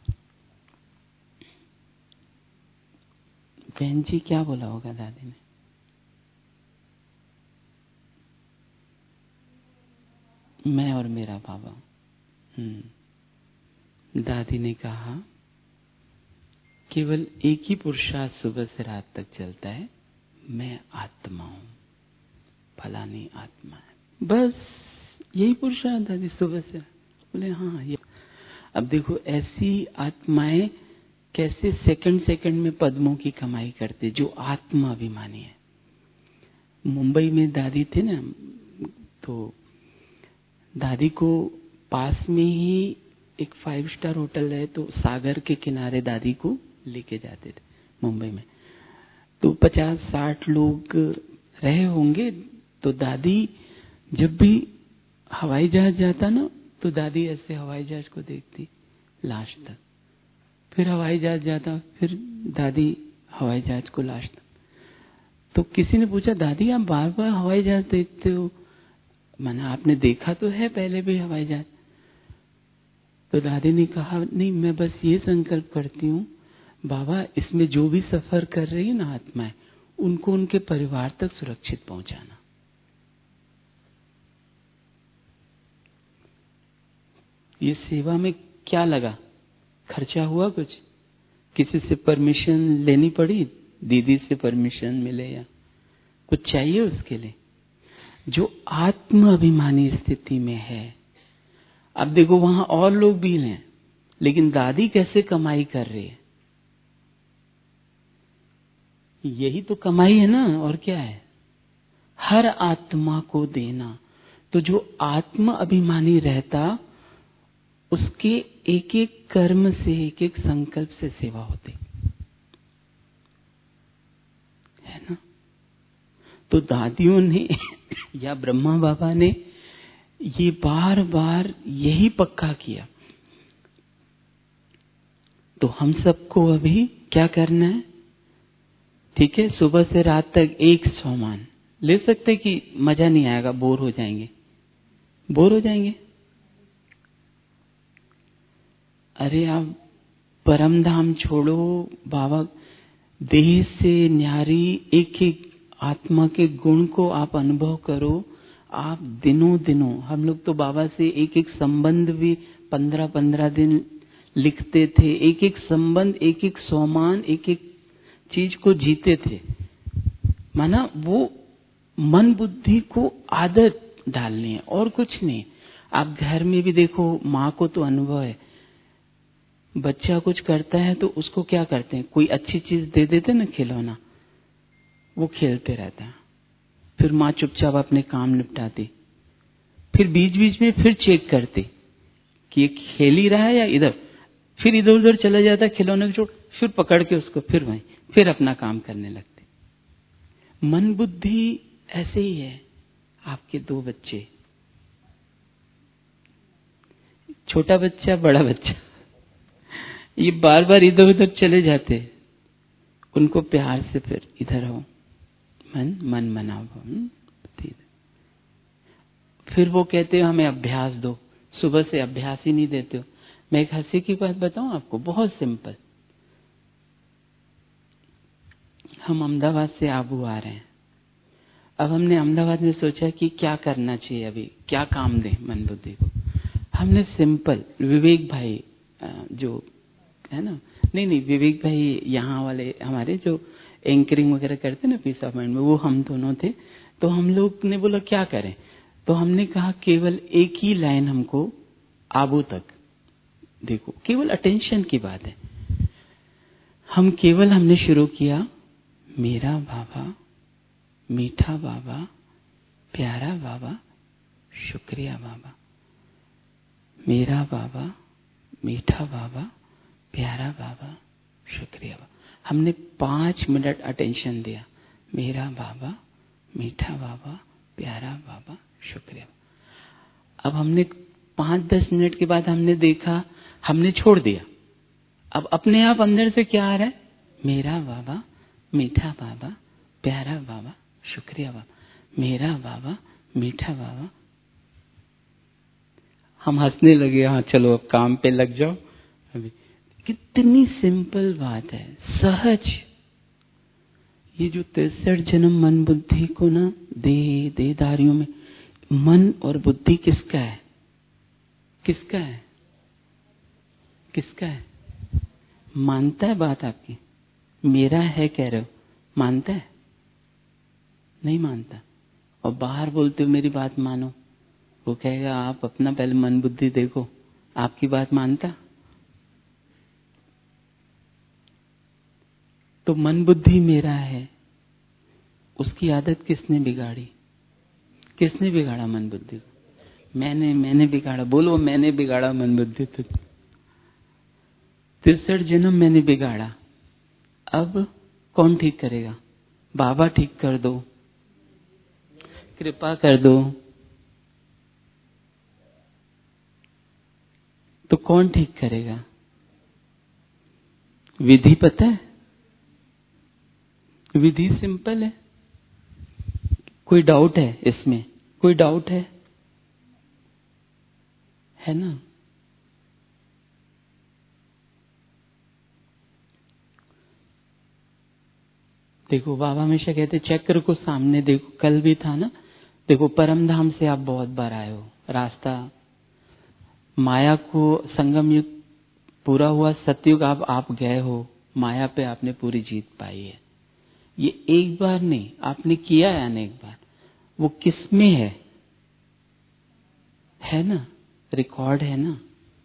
बहन जी क्या बोला होगा दादी ने? मैं और मेरा बाबा। हम्म दादी ने कहा, केवल एक ही पुरुषार्थ सुबह से रात तक चलता है, मैं आत्मा हूं, फलानी आत्मा है। बस यही पुरुषार्थ दादी सुबह से। बोले हाँ ये। अब देखो ऐसी आत्माएं कैसे सेकंड सेकंड में पद्मों की कमाई करते, जो आत्माभिमानी है। मुंबई में दादी थे ना, तो दादी को पास में ही एक फाइव स्टार होटल है, तो सागर के किनारे दादी को लेके जाते थे मुंबई में। तो पचास साठ लोग रहे होंगे। तो दादी जब भी हवाई जहाज जाता ना, तो दादी ऐसे हवाई जहाज को देखती लास्ट तक। फिर हवाई जहाज जाता, फिर दादी हवाई जहाज को लास्ट तक। तो किसी ने पूछा, दादी आप बार बार हवाई जहाज देखते हो, माना आपने देखा तो है पहले भी हवाई जहाज? तो दादी ने कहा, नहीं मैं बस ये संकल्प करती हूँ बाबा, इसमें जो भी सफर कर रही है ना आत्माएं, उनको उनके परिवार तक सुरक्षित पहुंचाना। ये सेवा में क्या लगा? खर्चा हुआ कुछ? किसी से परमिशन लेनी पड़ी? दीदी से परमिशन मिले या कुछ चाहिए उसके लिए? जो आत्म अभिमानी स्थिति में है। अब देखो वहां और लोग भी हैं, लेकिन दादी कैसे कमाई कर रही है? यही तो कमाई है ना, और क्या है? हर आत्मा को देना। तो जो आत्म अभिमानी रहता, उसके एक एक कर्म से, एक एक संकल्प से सेवा होती है ना। तो दादियों ने या ब्रह्मा बाबा ने ये बार बार यही पक्का किया। तो हम सबको अभी क्या करना है? ठीक है, सुबह से रात तक एक सोमान ले सकते कि मजा नहीं आएगा, बोर हो जाएंगे? बोर हो जाएंगे? अरे आप परम धाम छोड़ो, बाबा देह से न्यारी एक एक आत्मा के गुण को आप अनुभव करो। आप दिनों दिनों, हम लोग तो बाबा से एक एक संबंध भी पंद्रह पंद्रह दिन लिखते थे। एक एक संबंध, एक एक सोमान, एक एक चीज को जीते थे। माना वो मन बुद्धि को आदत डालनी है और कुछ नहीं। आप घर में भी देखो, माँ को तो अनुभव है, बच्चा कुछ करता है तो उसको क्या करते हैं, कोई अच्छी चीज दे देते ना, खिलौना, वो खेलते रहता है। फिर माँ चुपचाप अपने काम निपटाती, फिर बीच बीच में फिर चेक करती कि ये खेल ही रहा है या इधर, फिर इधर उधर चला जाता खिलौने को छोड़, फिर पकड़ के उसको फिर वहीं फिर अपना काम करने लगते। मन बुद्धि ऐसे ही है। आपके दो बच्चे, छोटा बच्चा बड़ा बच्चा, ये बार बार इधर उधर चले जाते, उनको प्यार से फिर इधर हो, मन मन मनाओ। फिर वो कहते हो हमें अभ्यास दो, सुबह से अभ्यास ही नहीं देते हो। मैं एक हंसी की बात बताऊं आपको, बहुत सिंपल। हम अहमदाबाद से आबू आ रहे हैं। अब हमने अहमदाबाद में सोचा कि क्या करना चाहिए, अभी क्या काम दें मन बुद्धि को। हमने सिंपल, विवेक भाई जो है ना, नहीं नहीं विवेक भाई यहाँ वाले हमारे जो एंकरिंग वगैरह करते ना पीस ऑफ माइंड में, वो हम दोनों थे। तो हम लोग ने बोला क्या करें, तो हमने कहा केवल एक ही लाइन हमको आबू तक, देखो केवल अटेंशन की बात है। हम केवल हमने शुरू किया, मेरा बाबा, मीठा बाबा, प्यारा बाबा, शुक्रिया बाबा। मेरा बाबा, मीठा बाबा, प्यारा बाबा, शुक्रिया बाबा। हमने पांच मिनट अटेंशन दिया, मेरा बाबा, मीठा बाबा, प्यारा बाबा, शुक्रिया। अब हमने पांच दस मिनट के बाद हमने देखा, हमने छोड़ दिया। अब अपने आप अंदर से क्या आ रहा है? मेरा बाबा, मीठा बाबा, प्यारा बाबा, शुक्रिया बाबा, मेरा बाबा, मीठा बाबा। हम हंसने लगे, हाँ चलो अब काम पे लग जाओ। अभी कितनी सिंपल बात है, सहज। ये जो तिरसठ जन्म मन बुद्धि को ना दे देदारियों में, मन और बुद्धि किसका है? किसका है? किसका है? मानता है बात आपकी? मेरा है कह रहे हो, मानता है? नहीं मानता। और बाहर बोलते हो मेरी बात मानो, वो कहेगा आप अपना पहले मन बुद्धि देखो, आपकी बात मानता? तो मन बुद्धि मेरा है, उसकी आदत किसने बिगाड़ी? किसने बिगाड़ा मन बुद्धि को? मैंने मैंने बिगाड़ा। बोलो मैंने बिगाड़ा मन बुद्धि। तो तिरसठ जन्म मैंने बिगाड़ा, अब कौन ठीक करेगा? बाबा ठीक कर दो, कृपा कर दो, तो कौन ठीक करेगा? विधि पता है? विधि सिंपल है। कोई डाउट है इसमें? कोई डाउट है? है ना? देखो बाबा हमेशा कहते चक्र को सामने देखो। कल भी था ना, देखो परम धाम से आप बहुत बार आए हो, रास्ता माया को संगम युग पूरा हुआ, सतयुग आप आप गए हो, माया पे आपने पूरी जीत पाई है। ये एक बार नहीं, आपने किया है अनेक बार। वो किसमें है? है ना, रिकॉर्ड है ना।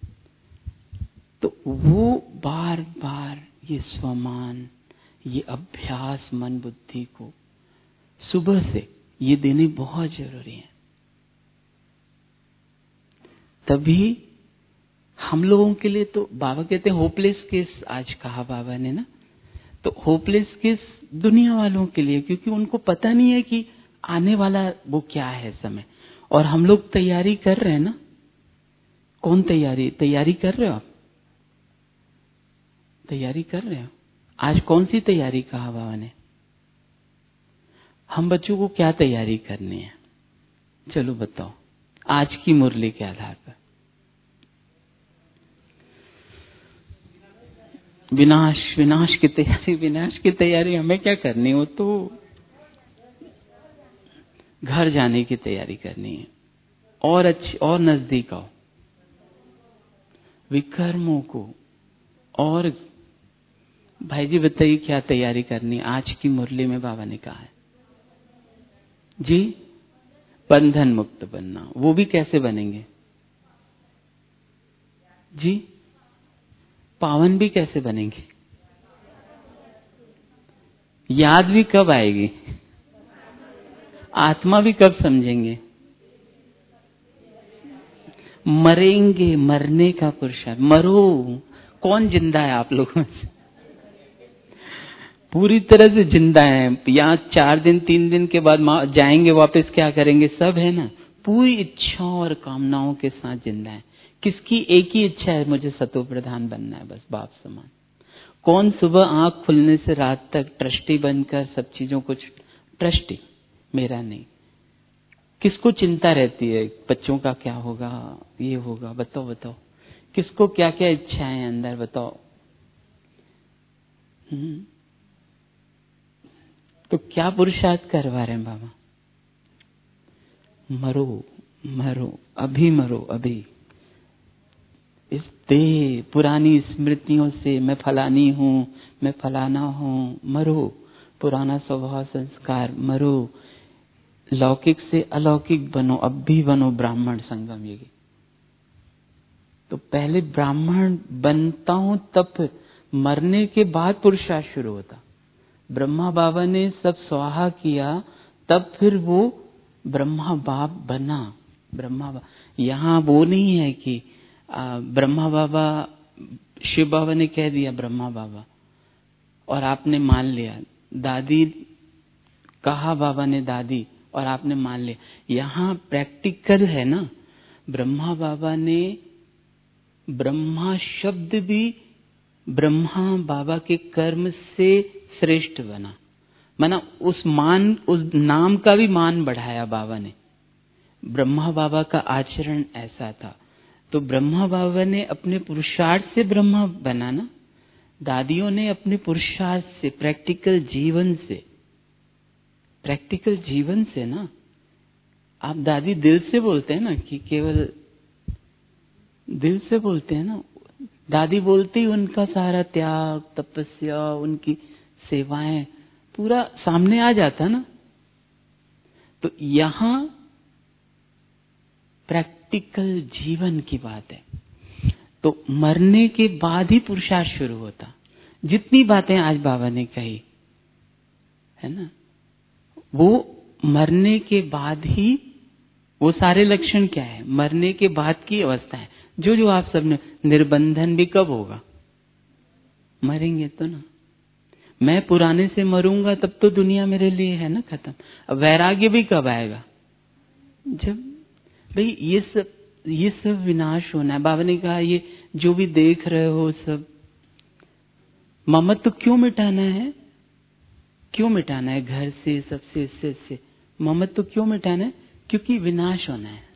तो वो बार बार ये स्वमान, ये अभ्यास मन बुद्धि को सुबह से ये देने बहुत जरूरी है। तभी हम लोगों के लिए तो बाबा कहते हैं होपलेस केस, आज कहा बाबा ने ना, तो होपलेस केस दुनिया वालों के लिए, क्योंकि उनको पता नहीं है कि आने वाला वो क्या है समय। और हम लोग तैयारी कर रहे हैं ना। कौन तैयारी तैयारी कर रहे हो? आप तैयारी कर रहे हो? आज कौन सी तैयारी कहा बाबा ने? हम बच्चों को क्या तैयारी करनी है? चलो बताओ आज की मुरली के आधार पर। विनाश, विनाश की तैयारी। विनाश की तैयारी हमें क्या करनी? हो तो घर जाने की तैयारी करनी है, और अच्छी और नजदीक आओ विकर्मों को। और भाई जी बताइए क्या तैयारी करनी आज की मुरली में? बाबा ने कहा है जी, बंधन मुक्त बनना। वो भी कैसे बनेंगे जी? पावन भी कैसे बनेंगे? याद भी कब आएगी? आत्मा भी कब समझेंगे? मरेंगे, मरने का पुरुषार्थ। मरो। कौन जिंदा है आप लोगों में? पूरी तरह से जिंदा है। यहाँ चार दिन तीन दिन के बाद जाएंगे वापस, क्या करेंगे? सब है ना, पूरी इच्छाओं और कामनाओं के साथ जिंदा है। किसकी? एक ही इच्छा है, मुझे सतो प्रधान बनना है, बस बाप समान। कौन सुबह आंख खुलने से रात तक ट्रस्टी बनकर सब चीजों को, ट्रस्टी मेरा नहीं। किसको चिंता रहती है बच्चों का क्या होगा, ये होगा? बताओ बताओ, किसको क्या क्या इच्छाएं अंदर? बताओ। हम्म तो क्या पुरुषार्थ करवा रहे हैं बाबा? मरो, मरो, अभी मरो, अभी। इस देह पुरानी स्मृतियों से, मैं फलानी हूं, मैं फलाना हूं, मरो। पुराना स्वभाव संस्कार, मरो। लौकिक से अलौकिक बनो, अब भी बनो ब्राह्मण संगम योगी। तो पहले ब्राह्मण बनता हूं, तब फिर मरने के बाद पुरुषार्थ शुरू होता। ब्रह्मा बाबा ने सब स्वाहा किया, तब फिर वो ब्रह्मा बाप बना। ब्रह्मा बाबा, यहाँ वो नहीं है कि आ, ब्रह्मा बाबा, शिव बाबा ने कह दिया ब्रह्मा बाबा और आपने मान लिया। दादी कहा बाबा ने दादी और आपने मान लिया। यहाँ प्रैक्टिकल है ना, ब्रह्मा बाबा ने, ब्रह्मा शब्द भी ब्रह्मा बाबा के कर्म से श्रेष्ठ बना, माना उस मान, उस नाम का भी मान बढ़ाया बाबा ने। ब्रह्मा बाबा का आचरण ऐसा था। तो ब्रह्मा बाबा ने अपने पुरुषार्थ से ब्रह्मा बना ना, दादियों ने अपने पुरुषार्थ से, प्रैक्टिकल जीवन से, प्रैक्टिकल जीवन से ना। आप दादी दिल से बोलते हैं ना, कि केवल दिल से बोलते हैं ना। दादी बोलती उनका सारा त्याग, तपस्या, उनकी सेवाएं पूरा सामने आ जाता ना। तो यहां प्रैक्टिकल जीवन की बात है। तो मरने के बाद ही पुरुषार्थ शुरू होता। जितनी बातें आज बाबा ने कही है ना, वो मरने के बाद ही, वो सारे लक्षण क्या है, मरने के बाद की अवस्था है। जो जो आप सबने, निर्बंधन भी कब होगा, मरेंगे तो ना। मैं पुराने से मरूंगा तब तो दुनिया मेरे लिए है ना खत्म। अब वैराग्य भी कब आएगा, जब भाई ये सब ये सब विनाश होना है। बाबा ने कहा ये जो भी देख रहे हो सब, ममत्व क्यों मिटाना है, क्यों मिटाना है, घर से, सबसे, इससे, इससे ममत्व क्यों मिटाना है, क्योंकि विनाश होना है।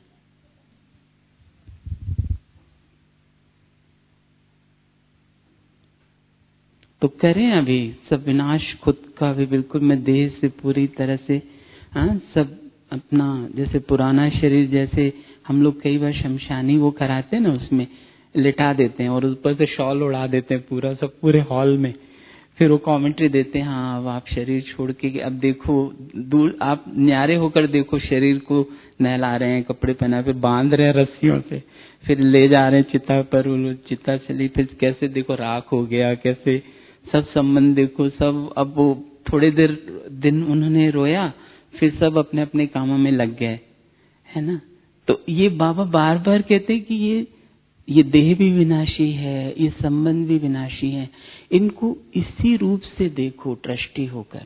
तो करें अभी सब विनाश खुद का भी बिल्कुल, मैं देह से पूरी तरह से, हाँ सब अपना, जैसे पुराना शरीर, जैसे हम लोग कई बार शमशानी वो कराते हैं ना, उसमें लिटा देते हैं और ऊपर से शॉल उड़ा देते हैं पूरा, सब पूरे हॉल में। फिर वो कमेंट्री देते हैं, हाँ अब आप शरीर छोड़ के, अब देखो दूर, आप न्यारे होकर देखो, शरीर को नहला रहे हैं, कपड़े पहना, फिर बांध रहे हैं रस्सियों से, फिर ले जा रहे हैं चिता पर, वो चिता चली, फिर कैसे देखो राख हो गया, कैसे सब संबंध देखो सब। अब वो थोड़े देर दिन उन्होंने रोया, फिर सब अपने अपने कामों में लग गए, है ना। तो ये बाबा बार बार कहते कि ये ये देह भी विनाशी है, ये संबंध भी विनाशी है, इनको इसी रूप से देखो ट्रस्टी होकर।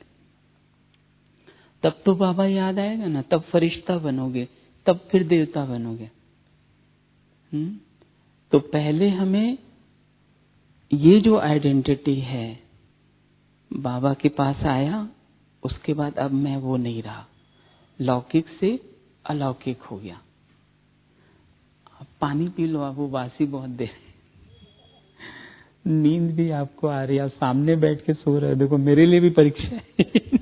तब तो बाबा याद आएगा ना, तब फरिश्ता बनोगे, तब फिर देवता बनोगे। हम्म तो पहले हमें ये जो आइडेंटिटी है, बाबा के पास आया, उसके बाद अब मैं वो नहीं रहा, लौकिक से अलौकिक हो गया। अब पानी पी लो, आप वो वासी बहुत देर, नींद भी आपको आ रही है, आप सामने बैठ के सो रहे हो, देखो मेरे लिए भी परीक्षा है।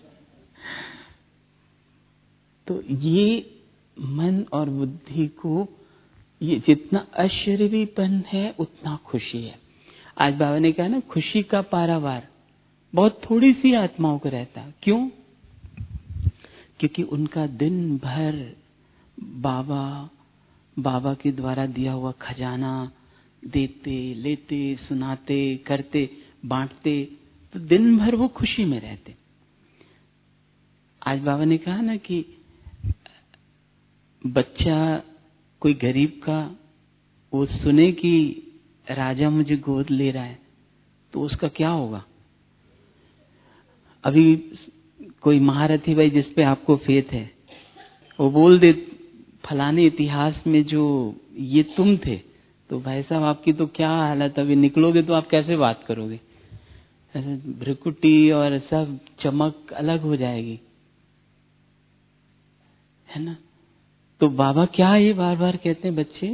तो ये मन और बुद्धि को, ये जितना अशरीरीपन है उतना खुशी है। आज बाबा ने कहा ना, खुशी का पारावार बहुत थोड़ी सी आत्माओं को रहता। क्यों? क्योंकि उनका दिन भर बाबा बाबा के द्वारा दिया हुआ खजाना देते, लेते, सुनाते, करते, बांटते, तो दिन भर वो खुशी में रहते। आज बाबा ने कहा ना कि बच्चा कोई गरीब का, वो सुने कि राजा मुझे गोद ले रहा है, तो उसका क्या होगा। अभी कोई महारथी भाई जिस पे आपको फेथ है, वो बोल दे फलाने इतिहास में जो ये तुम थे, तो भाई साहब आपकी तो क्या हालत, अभी निकलोगे तो आप कैसे बात करोगे, भ्रिकुटी और सब चमक अलग हो जाएगी, है ना। तो बाबा क्या ये बार बार कहते हैं, बच्चे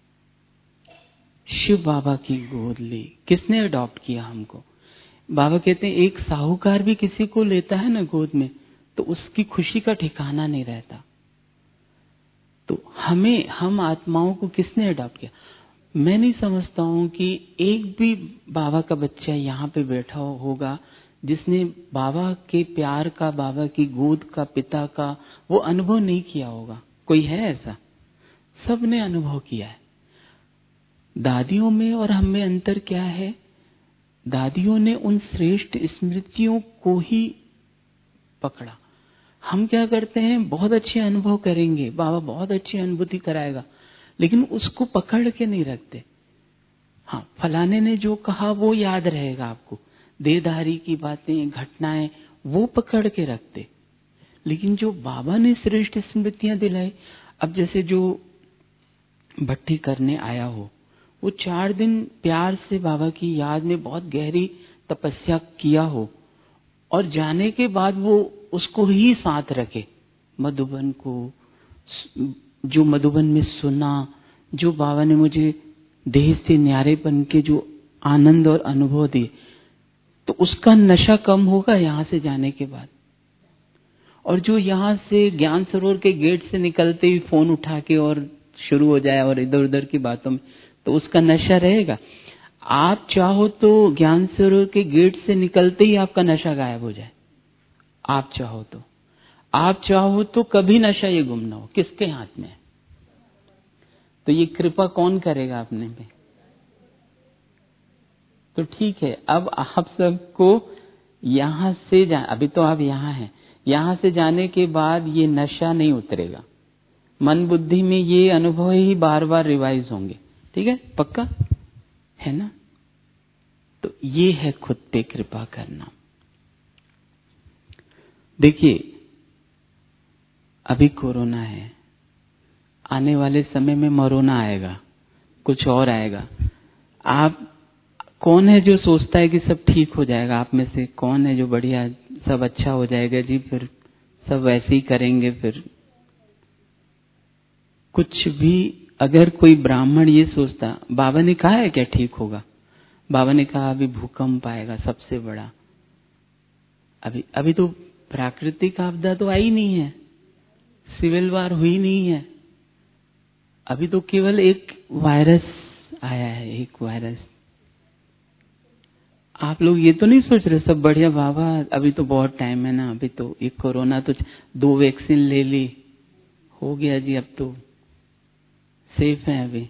शिव बाबा की गोद ली। किसने अडॉप्ट किया हमको? बाबा कहते हैं एक साहूकार भी किसी को लेता है ना गोद में, तो उसकी खुशी का ठिकाना नहीं रहता। तो हमें, हम आत्माओं को किसने अडॉप्ट किया? मैं नहीं समझता हूं कि एक भी बाबा का बच्चा यहाँ पे बैठा होगा जिसने बाबा के प्यार का, बाबा की गोद का, पिता का वो अनुभव नहीं किया होगा। कोई है ऐसा? सबने अनुभव किया है। दादियों में और हम में अंतर क्या है? दादियों ने उन श्रेष्ठ स्मृतियों को ही पकड़ा। हम क्या करते हैं, बहुत अच्छे अनुभव करेंगे, बाबा बहुत अच्छी अनुभूति कराएगा, लेकिन उसको पकड़ के नहीं रखते। हाँ, फलाने ने जो कहा वो याद रहेगा आपको, देहधारी की बातें, घटनाएं वो पकड़ के रखते, लेकिन जो बाबा ने श्रेष्ठ स्मृतियां दिलाई, अब जैसे जो भट्टी करने आया हो, वो चार दिन प्यार से बाबा की याद में बहुत गहरी तपस्या किया हो, और जाने के बाद वो उसको ही साथ रखे, मधुबन को, जो मधुबन में सुना, जो बाबा ने मुझे देह से न्यारेपन के जो आनंद और अनुभव दिए, तो उसका नशा कम होगा यहाँ से जाने के बाद। और जो यहाँ से ज्ञान सरोवर के गेट से निकलते ही फोन उठा के और शुरू हो जाए और इधर उधर की बातों में, तो उसका नशा रहेगा। आप चाहो तो ज्ञान सरोवर के गेट से निकलते ही आपका नशा गायब हो जाए, आप चाहो तो। आप चाहो तो कभी नशा ये गुम ना हो, किसके हाथ में है? तो ये कृपा कौन करेगा अपने में? तो ठीक है, अब आप सबको यहां से जा, अभी तो आप यहां हैं, यहां से जाने के बाद ये नशा नहीं उतरेगा, मन बुद्धि में ये अनुभव ही बार बार रिवाइज होंगे। ठीक है, पक्का है ना? तो ये है खुद पे कृपा करना। देखिए, अभी कोरोना है, आने वाले समय में मरोना आएगा, कुछ और आएगा। आप कौन है जो सोचता है कि सब ठीक हो जाएगा? आप में से कौन है जो बढ़िया सब अच्छा हो जाएगा जी, फिर सब वैसे ही करेंगे? फिर कुछ भी, अगर कोई ब्राह्मण ये सोचता, बाबा ने कहा है क्या ठीक होगा? बाबा ने कहा अभी भूकंप आएगा सबसे बड़ा, अभी अभी तो प्राकृतिक आपदा तो आई नहीं है, सिविल वार हुई नहीं है, अभी तो केवल एक वायरस आया है, एक वायरस। आप लोग ये तो नहीं सोच रहे सब बढ़िया बाबा अभी तो बहुत टाइम है ना, अभी तो ये कोरोना तो दो वैक्सीन ले ली, हो गया जी, अब तो सेफ है, अभी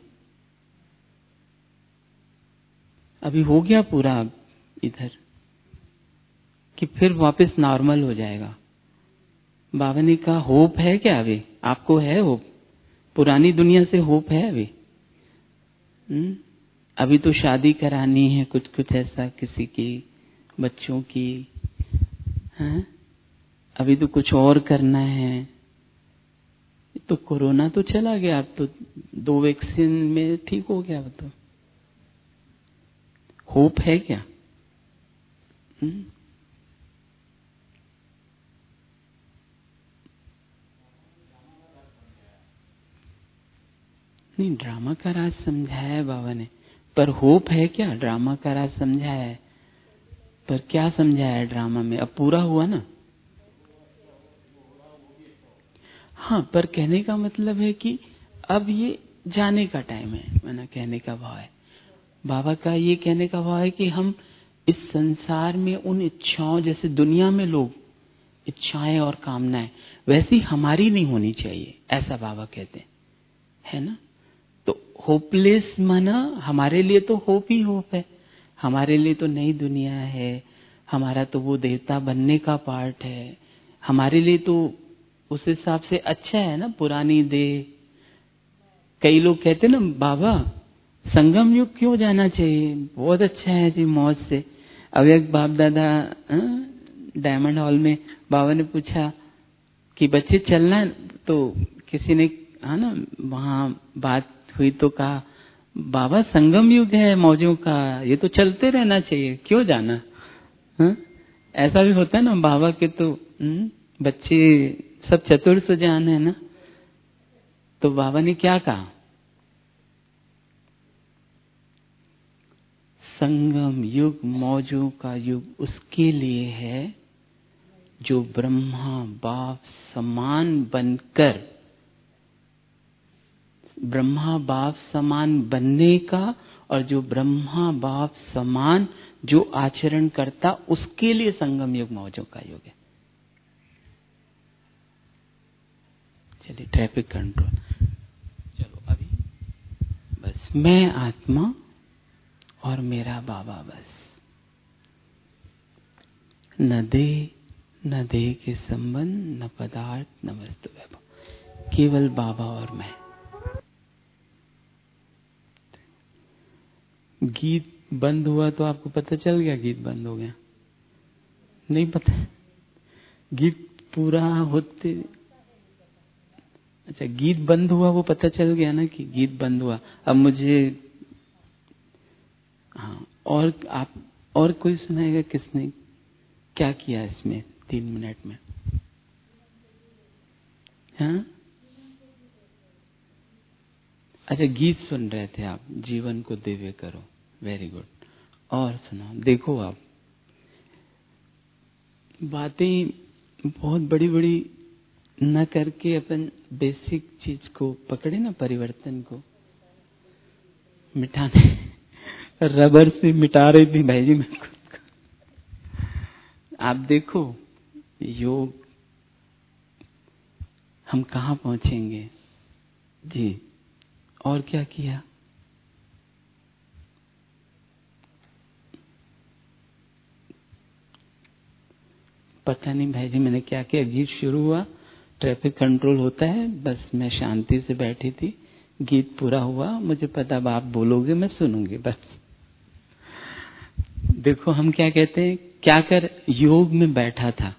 अभी हो गया पूरा इधर कि फिर वापस नॉर्मल हो जाएगा। बाबा ने कहा होप है क्या? अभी आपको है होप? पुरानी दुनिया से होप है अभी? हुँ? अभी तो शादी करानी है, कुछ कुछ ऐसा किसी की, बच्चों की, हैं? अभी तो कुछ और करना है। तो कोरोना तो चला गया, अब तो दो वैक्सीन में ठीक हो गया, अब तो होप है क्या? हुँ? नहीं, ड्रामा का राज समझाया है बाबा ने, पर होप है क्या? ड्रामा का राज समझाया है, पर क्या समझाया है ड्रामा में? अब पूरा हुआ ना। हाँ, पर कहने का मतलब है कि अब ये जाने का टाइम है, मैंने कहने का भाव है, बाबा का ये कहने का भाव है कि हम इस संसार में उन इच्छाओं, जैसे दुनिया में लोग इच्छाएं और कामनाएं, वैसी हमारी नहीं होनी चाहिए, ऐसा बाबा कहते हैं, है ना? तो होपलेस माना हमारे लिए तो होप ही होप है, हमारे लिए तो नई दुनिया है, हमारा तो वो देवता बनने का पार्ट है, हमारे लिए तो उस हिसाब से अच्छा है ना पुरानी देह। कई लोग कहते ना बाबा संगम युग क्यों जाना चाहिए, बहुत अच्छा है जी, मौज से। अब एक बाप दादा डायमंड हॉल में बाबा ने पूछा कि बच्चे चलना है, तो किसी ने है ना वहां बात हुई तो कहा बाबा संगम युग है मौजों का, ये तो चलते रहना चाहिए, क्यों जाना? हा? ऐसा भी होता है ना बाबा के तो हुँ? बच्चे सब चतुर सुजान है ना। तो बाबा ने क्या कहा? संगम युग मौजों का युग उसके लिए है जो ब्रह्मा बाप समान बनकर, ब्रह्मा बाप समान बनने का, और जो ब्रह्मा बाप समान जो आचरण करता, उसके लिए संगम युग मौजों का युग है। चलिए ट्रैफिक कंट्रोल, चलो अभी बस मैं आत्मा और मेरा बाबा, बस न दे न दे के संबंध, न पदार्थ न वस्तु वैभव, केवल बाबा और मैं। गीत बंद हुआ तो आपको पता चल गया गीत बंद हो गया? नहीं पता? गीत पूरा होते, अच्छा, गीत बंद हुआ वो पता चल गया ना कि गीत बंद हुआ। अब मुझे हाँ, और आप और कोई सुनाएगा किसने क्या किया इसमें तीन मिनट में? हाँ, अच्छा, गीत सुन रहे थे आप, जीवन को दिव्य करो, वेरी गुड। और सुनाओ। देखो आप बातें बहुत बड़ी बड़ी न करके अपन बेसिक चीज को पकड़े ना, परिवर्तन को मिटाने रबर से मिटा रही थी भाई जी मैं खुद को। आप देखो योग हम कहाँ पहुंचेंगे जी। और क्या किया? पता नहीं भाई जी मैंने क्या किया। गीत शुरू हुआ, ट्रैफिक कंट्रोल होता है, बस मैं शांति से बैठी थी। गीत पूरा हुआ, मुझे पता अब आप बोलोगे मैं सुनूंगी बस। देखो हम क्या कहते हैं, क्या कर योग में बैठा था।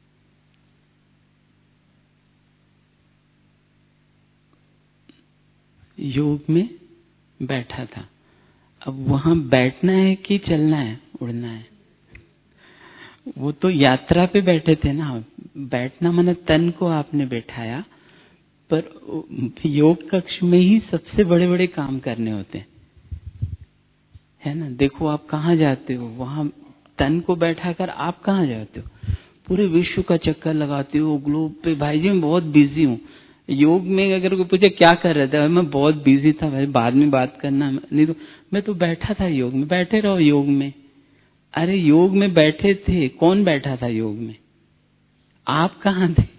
योग में बैठा था। अब वहां बैठना है कि चलना है, उड़ना है? वो तो यात्रा पे बैठे थे ना। बैठना माने तन को आपने बैठाया, पर योग कक्ष में ही सबसे बड़े बड़े काम करने होते हैं, है ना। देखो आप कहाँ जाते हो, वहां तन को बैठाकर आप कहाँ जाते हो? पूरे विश्व का चक्कर लगाते हो, ग्लोब पे। भाई जी मैं बहुत बिजी हूँ। योग में अगर कोई पूछे क्या कर रहे थे, मैं बहुत बिजी था भाई, बाद में बात करना। नहीं तो मैं तो बैठा था योग में। बैठे रहो योग में। अरे योग में बैठे थे, कौन बैठा था योग में? आप कहाँ थे?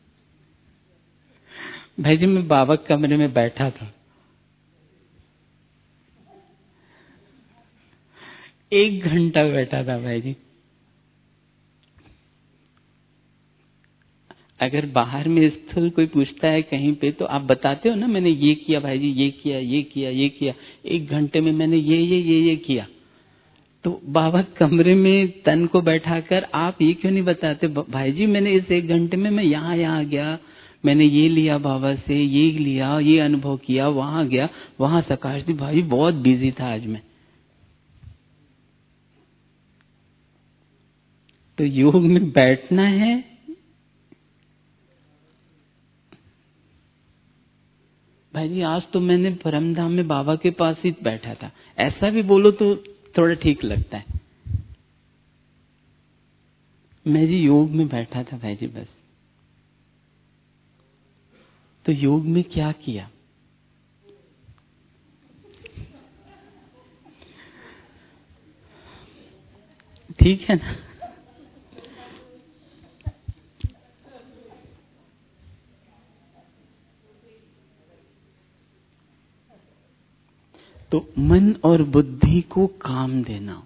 भाई जी मैं बाबा के कमरे में बैठा था, एक घंटा बैठा था भाई जी। अगर बाहर में स्थल कोई पूछता है कहीं पे, तो आप बताते हो ना मैंने ये किया भाई जी, ये किया, ये किया, ये किया, एक घंटे में मैंने ये ये ये ये किया। तो बाबा कमरे में तन को बैठाकर आप ये क्यों नहीं बताते, भाई जी मैंने इस एक घंटे में मैं यहाँ यहाँ गया, मैंने ये लिया बाबा से, ये लिया, ये अनुभव किया, वहां गया, वहां सकाश दी। भाई बहुत बिजी था आज मैं। तो योग में बैठना है। भाई जी आज तो मैंने परमधाम में बाबा के पास ही बैठा था, ऐसा भी बोलो तो थोड़ा ठीक लगता है। मैं जी योग में बैठा था भाई जी बस। तो योग में क्या किया? ठीक है ना। तो मन और बुद्धि को काम देना,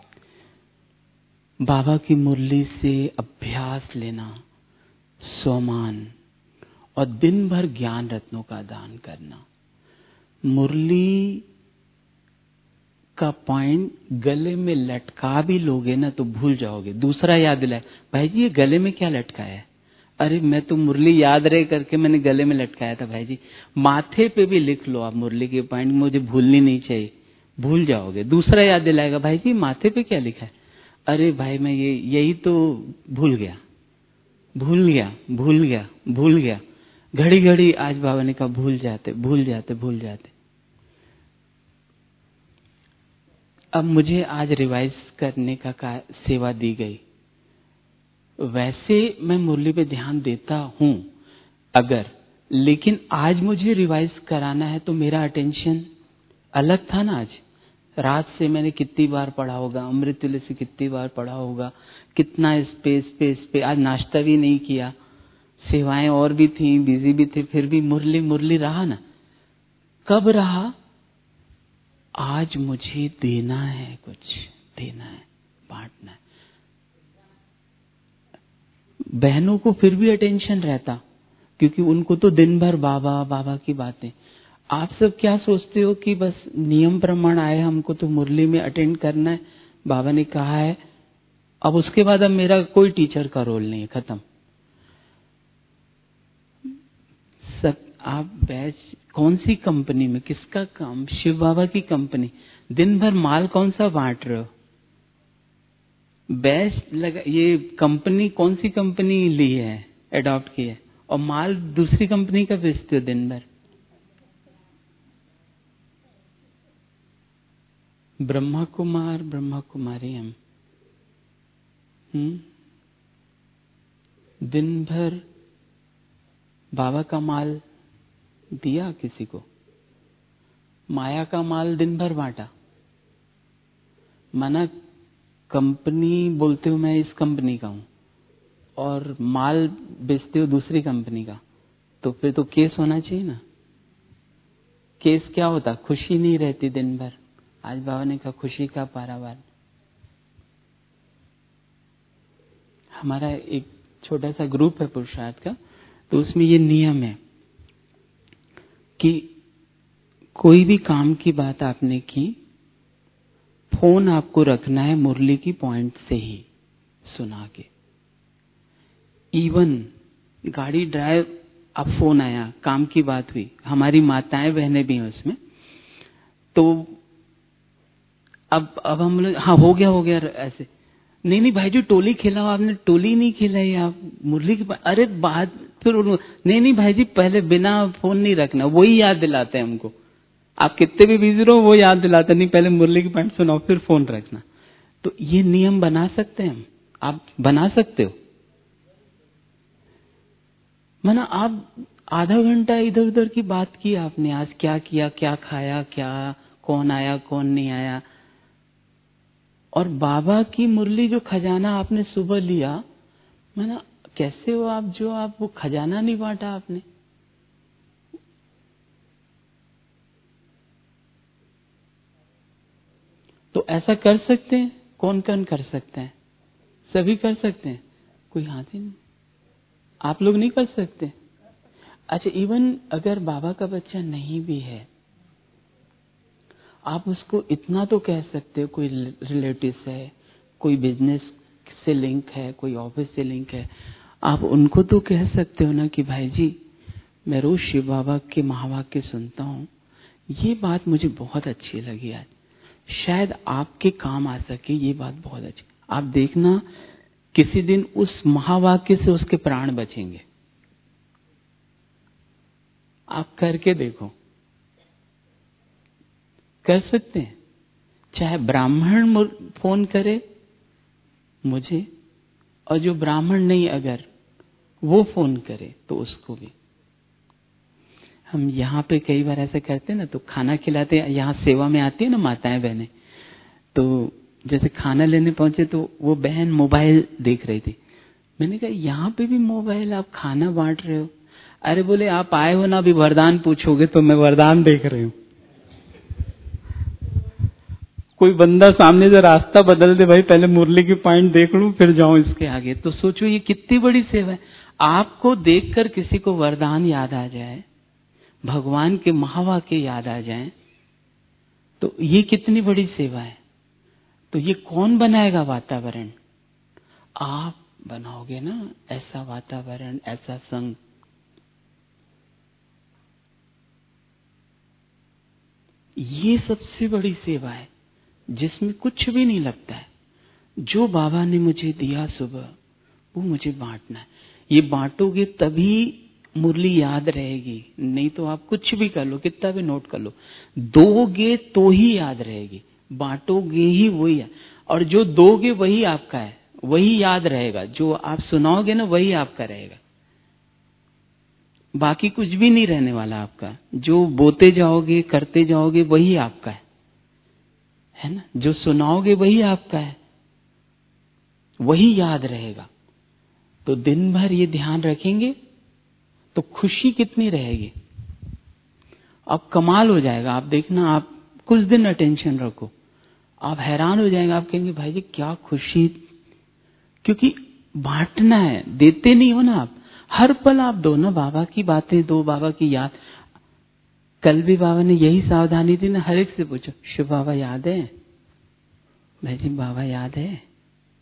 बाबा की मुरली से अभ्यास लेना, सोमान, और दिन भर ज्ञान रत्नों का दान करना। मुरली का पॉइंट गले में लटका भी लोगे ना तो भूल जाओगे। दूसरा याद दिलाए, भाई जी ये गले में क्या लटकाया है? अरे मैं तो मुरली याद रहे करके मैंने गले में लटकाया था भाई जी। माथे पे भी लिख लो आप मुरली के पॉइंट, मुझे भूलनी नहीं चाहिए। भूल जाओगे, दूसरा याद दिलाएगा, भाई जी माथे पे क्या लिखा है? अरे भाई मैं ये यही तो भूल गया, भूल गया, भूल गया, भूल गया। घड़ी घड़ी आज बाबा ने कहा भूल जाते, भूल जाते, भूल जाते। अब मुझे आज रिवाइज करने का, का सेवा दी गई। वैसे मैं मुरली पे ध्यान देता हूं अगर, लेकिन आज मुझे रिवाइज कराना है तो मेरा अटेंशन अलग था ना। आज रात से मैंने कितनी बार पढ़ा होगा, अमृत तुल्य से कितनी बार पढ़ा होगा, कितना स्पेस पे इस पे। आज नाश्ता भी नहीं किया, सेवाएं और भी थी, बिजी भी थे, फिर भी मुरली मुरली रहा ना। कब रहा? आज मुझे देना है, कुछ देना है, बांटना है। बहनों को फिर भी अटेंशन रहता, क्योंकि उनको तो दिन भर बाबा बाबा की बातें। आप सब क्या सोचते हो कि बस नियम प्रमाण आए, हमको तो मुरली में अटेंड करना है, बाबा ने कहा है, अब उसके बाद अब मेरा कोई टीचर का रोल नहीं है, खत्म। सब आप बैच कौन सी कंपनी में, किसका काम? शिव बाबा की कंपनी। दिन भर माल कौन सा बांट रहे हो? बैच लगा, ये कंपनी कौन सी कंपनी ली है, अडॉप्ट की है, और माल दूसरी कंपनी का बेचते हो दिन भर। ब्रह्मा कुमार ब्रह्मा कुमारी हम हम्म दिन भर बाबा का माल दिया किसी को, माया का माल दिन भर बांटा। माना कंपनी बोलते हो मैं इस कंपनी का हूं और माल बेचते हो दूसरी कंपनी का, तो फिर तो केस होना चाहिए ना। केस क्या होता? खुशी नहीं रहती दिन भर। आज बाबा ने कहा खुशी का पारावार। हमारा एक छोटा सा ग्रुप है पुरुषार्थ का, तो उसमें ये नियम है कि कोई भी काम की बात आपने की, फोन आपको रखना है मुरली की पॉइंट से ही सुना के। इवन गाड़ी ड्राइव, अब फोन आया, काम की बात हुई, हमारी माताएं बहनें भी हैं उसमें, तो अब अब हम लोग हाँ हो गया हो गया ऐसे, नहीं नहीं भाई जी टोली खिलाओ, आपने टोली नहीं खिलाई, आप मुरली की, अरे बात फिर नहीं नहीं भाई जी पहले बिना फोन नहीं रखना, वही याद दिलाते हैं हमको। आप कितने भी बिजी रहो वो याद दिलाते नहीं, पहले मुरली की पॉइंट सुनाओ फिर फोन रखना। तो ये नियम बना सकते हैं हम, आप बना सकते हो। माना आप आधा घंटा इधर उधर की बात की आपने, आज क्या किया, क्या खाया, क्या कौन आया कौन नहीं आया, और बाबा की मुरली जो खजाना आपने सुबह लिया, माना कैसे हो आप, जो आप वो खजाना नहीं बांटा आपने। तो ऐसा कर सकते हैं, कौन कौन कर सकते हैं? सभी कर सकते हैं, कोई हाथ ही नहीं। आप लोग नहीं कर सकते? अच्छा, इवन अगर बाबा का बच्चा नहीं भी है, आप उसको इतना तो कह सकते हो, कोई रिलेटिव है, कोई बिजनेस से लिंक है, कोई ऑफिस से लिंक है, आप उनको तो कह सकते हो ना कि भाई जी मैं रोज शिव बाबा के महावाक्य सुनता हूँ, ये बात मुझे बहुत अच्छी लगी आज, शायद आपके काम आ सके, ये बात बहुत अच्छी। आप देखना किसी दिन उस महावाक्य से उसके प्राण बचेंगे। आप करके देखो, कर सकते हैं। चाहे ब्राह्मण फोन करे मुझे, और जो ब्राह्मण नहीं अगर वो फोन करे तो उसको भी। हम यहाँ पे कई बार ऐसा करते हैं ना, तो खाना खिलाते हैं, यहाँ सेवा में आती है ना माताएं बहनें, तो जैसे खाना लेने पहुंचे तो वो बहन मोबाइल देख रही थी, मैंने कहा यहाँ पे भी मोबाइल, आप खाना बांट रहे हो? अरे बोले आप आए हो ना, अभी वरदान पूछोगे तो मैं वरदान देख रही हूँ। कोई बंदा सामने से रास्ता बदल दे, भाई पहले मुरली की पॉइंट देख लूं फिर जाऊं इसके आगे, तो सोचो ये कितनी बड़ी सेवा है। आपको देखकर किसी को वरदान याद आ जाए, भगवान के महावाक्य याद आ जाए, तो ये कितनी बड़ी सेवा है। तो ये कौन बनाएगा वातावरण? आप बनाओगे ना ऐसा वातावरण, ऐसा संग। ये सबसे बड़ी सेवा है जिसमें कुछ भी नहीं लगता है। जो बाबा ने मुझे दिया सुबह वो मुझे बांटना है। ये बांटोगे तभी मुरली याद रहेगी, नहीं तो आप कुछ भी कर लो, कितना भी नोट कर लो, दोगे तो ही याद रहेगी, बांटोगे ही वही है। और जो दोगे वही आपका है, वही याद रहेगा, जो आप सुनाओगे ना वही आपका रहेगा, बाकी कुछ भी नहीं रहने वाला आपका। जो बोते जाओगे करते जाओगे वही आपका है, है ना। जो सुनाओगे वही आपका है, वही याद रहेगा। तो दिन भर ये ध्यान रखेंगे तो खुशी कितनी रहेगी, अब कमाल हो जाएगा। आप देखना, आप कुछ दिन अटेंशन रखो, आप हैरान हो जाएंगे, आप कहेंगे भाई जी क्या खुशी, क्योंकि बांटना है, देते नहीं हो ना आप, हर पल आप दो ना, बाबा की बातें दो, बाबा की याद। कल भी बाबा ने यही सावधानी दी ना, हर एक से पूछो शिव बाबा याद है, भाई जी बाबा याद है।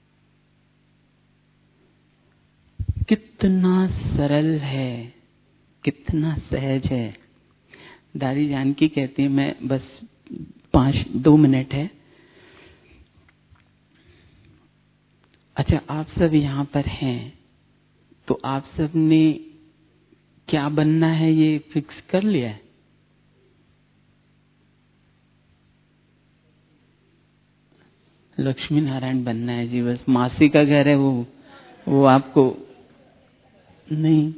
कितना सरल है, कितना सहज है। दादी जानकी कहती है, मैं बस पांच दो मिनट है। अच्छा, आप सब यहाँ पर हैं तो आप सब ने क्या बनना है ये फिक्स कर लिया है? लक्ष्मी नारायण बनना है जी, बस। मासी का घर है वो वो आपको नहीं।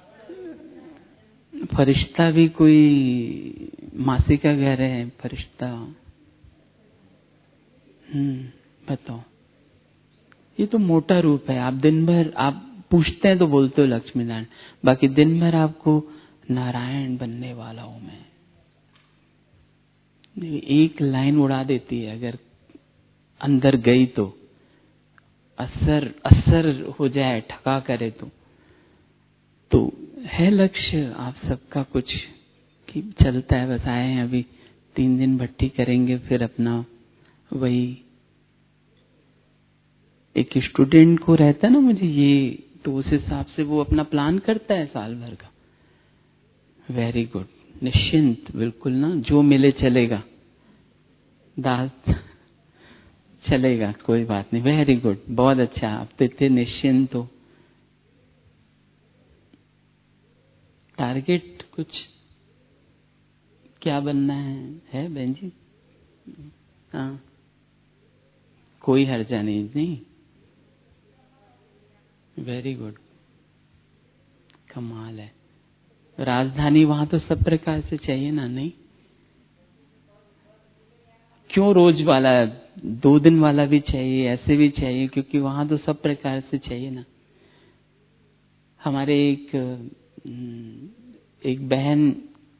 फरिश्ता भी कोई मासी का घर है, फरिश्ता। हम्म बताओ, ये तो मोटा रूप है। आप दिन भर आप पूछते हैं तो बोलते हो लक्ष्मी नारायण, बाकी दिन भर आपको नारायण बनने वाला हूं मैं। एक लाइन उड़ा देती है अगर अंदर गई तो, असर असर हो जाए, ठका करे तो। तो है लक्ष्य आप सबका कुछ कि चलता है, बस आए हैं अभी तीन दिन भट्टी करेंगे, फिर अपना वही। एक स्टूडेंट को रहता है ना मुझे ये, तो उस हिसाब से वो अपना प्लान करता है साल भर का। वेरी गुड, निश्चिंत बिल्कुल ना, जो मिले चलेगा, दास चलेगा, कोई बात नहीं। वेरी गुड, बहुत अच्छा, आप तो इतने निश्चिंत हो। टारगेट कुछ क्या बनना है है बहन जी? हाँ, कोई हर्जा नहीं नहीं। वेरी गुड, कमाल है। राजधानी वहां तो सब प्रकार से चाहिए ना, नहीं? क्यों रोज वाला, दो दिन वाला भी चाहिए, ऐसे भी चाहिए, क्योंकि वहां तो सब प्रकार से चाहिए ना। हमारे एक एक बहन,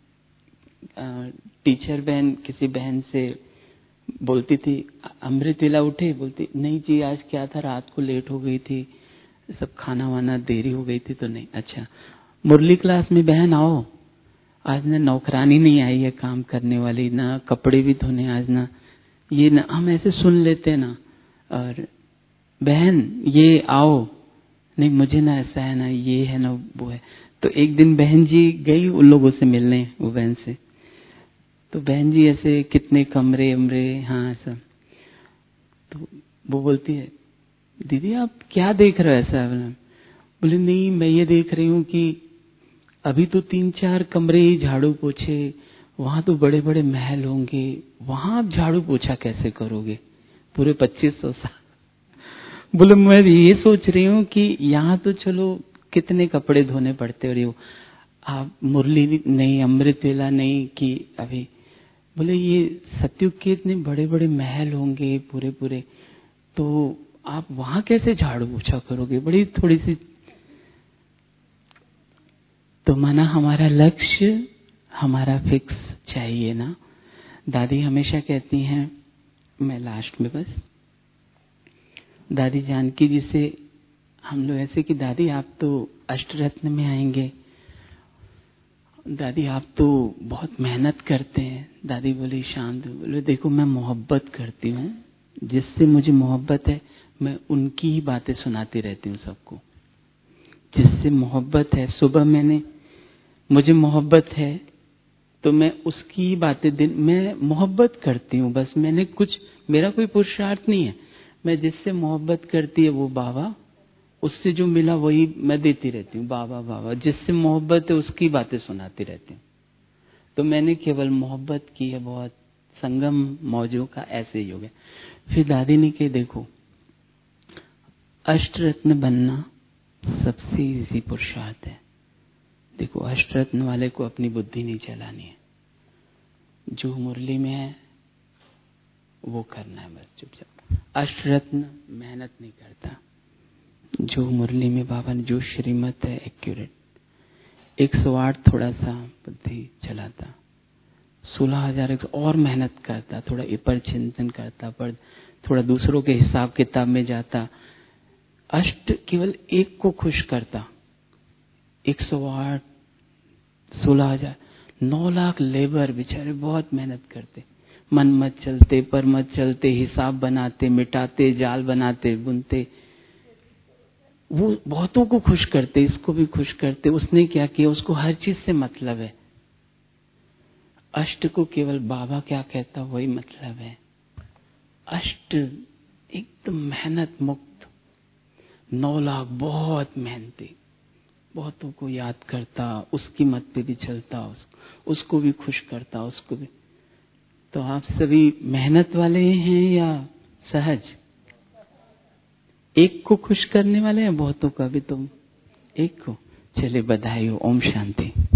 टीचर बहन किसी बहन से बोलती थी, अमृत वेला उठे? बोलती नहीं जी, आज क्या था, रात को लेट हो गई थी, सब खाना वाना देरी हो गई थी तो नहीं। अच्छा, मुरली क्लास में बहन आओ, आज ना नौकरानी नहीं आई है काम करने वाली, ना कपड़े भी धोने आज ना, ये ना, हम ऐसे सुन लेते ना। और बहन ये आओ, नहीं मुझे ना ऐसा है ना, ये है ना वो है। तो एक दिन बहन जी गई उन लोगों से मिलने, वो बहन से, तो बहन जी ऐसे कितने कमरे उमरे, हाँ ऐसा। तो वो बोलती है, दीदी आप क्या देख रहे हो ऐसा? बोले नहीं, मैं ये देख रही हूँ कि अभी तो तीन चार कमरे ही झाड़ू पोछे, वहां तो बड़े बड़े महल होंगे, वहां आप झाड़ू पोछा कैसे करोगे पूरे पच्चीस सौ साल? बोले मैं ये सोच रही हूँ कि यहाँ तो चलो कितने कपड़े धोने पड़ते, और ये आप मुरली नहीं, अमृत वेला नहीं कि अभी। बोले ये सतयुग के इतने बड़े बड़े महल होंगे पूरे पूरे, तो आप वहां कैसे झाड़ू पोछा करोगे? बड़ी थोड़ी सी। तो माना हमारा लक्ष्य हमारा फिक्स चाहिए ना। दादी हमेशा कहती हैं, मैं लास्ट में बस, दादी जानकी जी से हम लोग ऐसे कि दादी आप तो अष्टरत्न में आएंगे, दादी आप तो बहुत मेहनत करते हैं। दादी बोली शांत, बोले देखो मैं मोहब्बत करती हूँ, जिससे मुझे मोहब्बत है मैं उनकी ही बातें सुनाती रहती हूँ सबको, जिससे मोहब्बत है। सुबह मैंने, मुझे मोहब्बत है तो मैं उसकी बातें दिन, मैं मोहब्बत करती हूँ बस, मैंने कुछ, मेरा कोई पुरुषार्थ नहीं है। मैं जिससे मोहब्बत करती है वो बाबा, उससे जो मिला वही मैं देती रहती हूँ, बाबा बाबा, जिससे मोहब्बत है उसकी बातें सुनाती रहती हूँ। तो मैंने केवल मोहब्बत की है बहुत, संगम मौजों का ऐसे ही हो गया। फिर दादी ने कहा देखो, अष्टरत्न बनना सबसे इजी पुरुषार्थ है। देखो अष्टरत्न वाले को अपनी बुद्धि नहीं चलानी है, जो मुरली में है वो करना है बस चुपचाप। अष्टरत्न मेहनत नहीं करता, जो मुरली में बाबा ने जो श्रीमत है एक्यूरेट। एक सौ आठ थोड़ा सा बुद्धि चलाता, सोलह हजार एक और मेहनत करता, थोड़ा इपर चिंतन करता, पर थोड़ा दूसरों के हिसाब किताब में जाता। अष्ट केवल एक को खुश करता, एक सौ आठ, सोलह हजार, नौ लाख लेबर बेचारे बहुत मेहनत करते, मन मत चलते, पर मत चलते, हिसाब बनाते, मिटाते, जाल बनाते, बुनते। वो बहुतों को खुश करते, इसको भी खुश करते। उसने क्या किया, उसको हर चीज से मतलब है। अष्ट को केवल बाबा क्या कहता वही मतलब है। अष्ट एकदम मेहनत मुक्त, नौ लाख बहुत मेहनती, बहुतों को याद करता, उसकी मत पे भी चलता, उसको, उसको भी खुश करता, उसको भी। तो आप सभी मेहनत वाले हैं या सहज? एक को खुश करने वाले हैं बहुतों का भी? तुम एक को। चले बधाई हो। ओम शांति।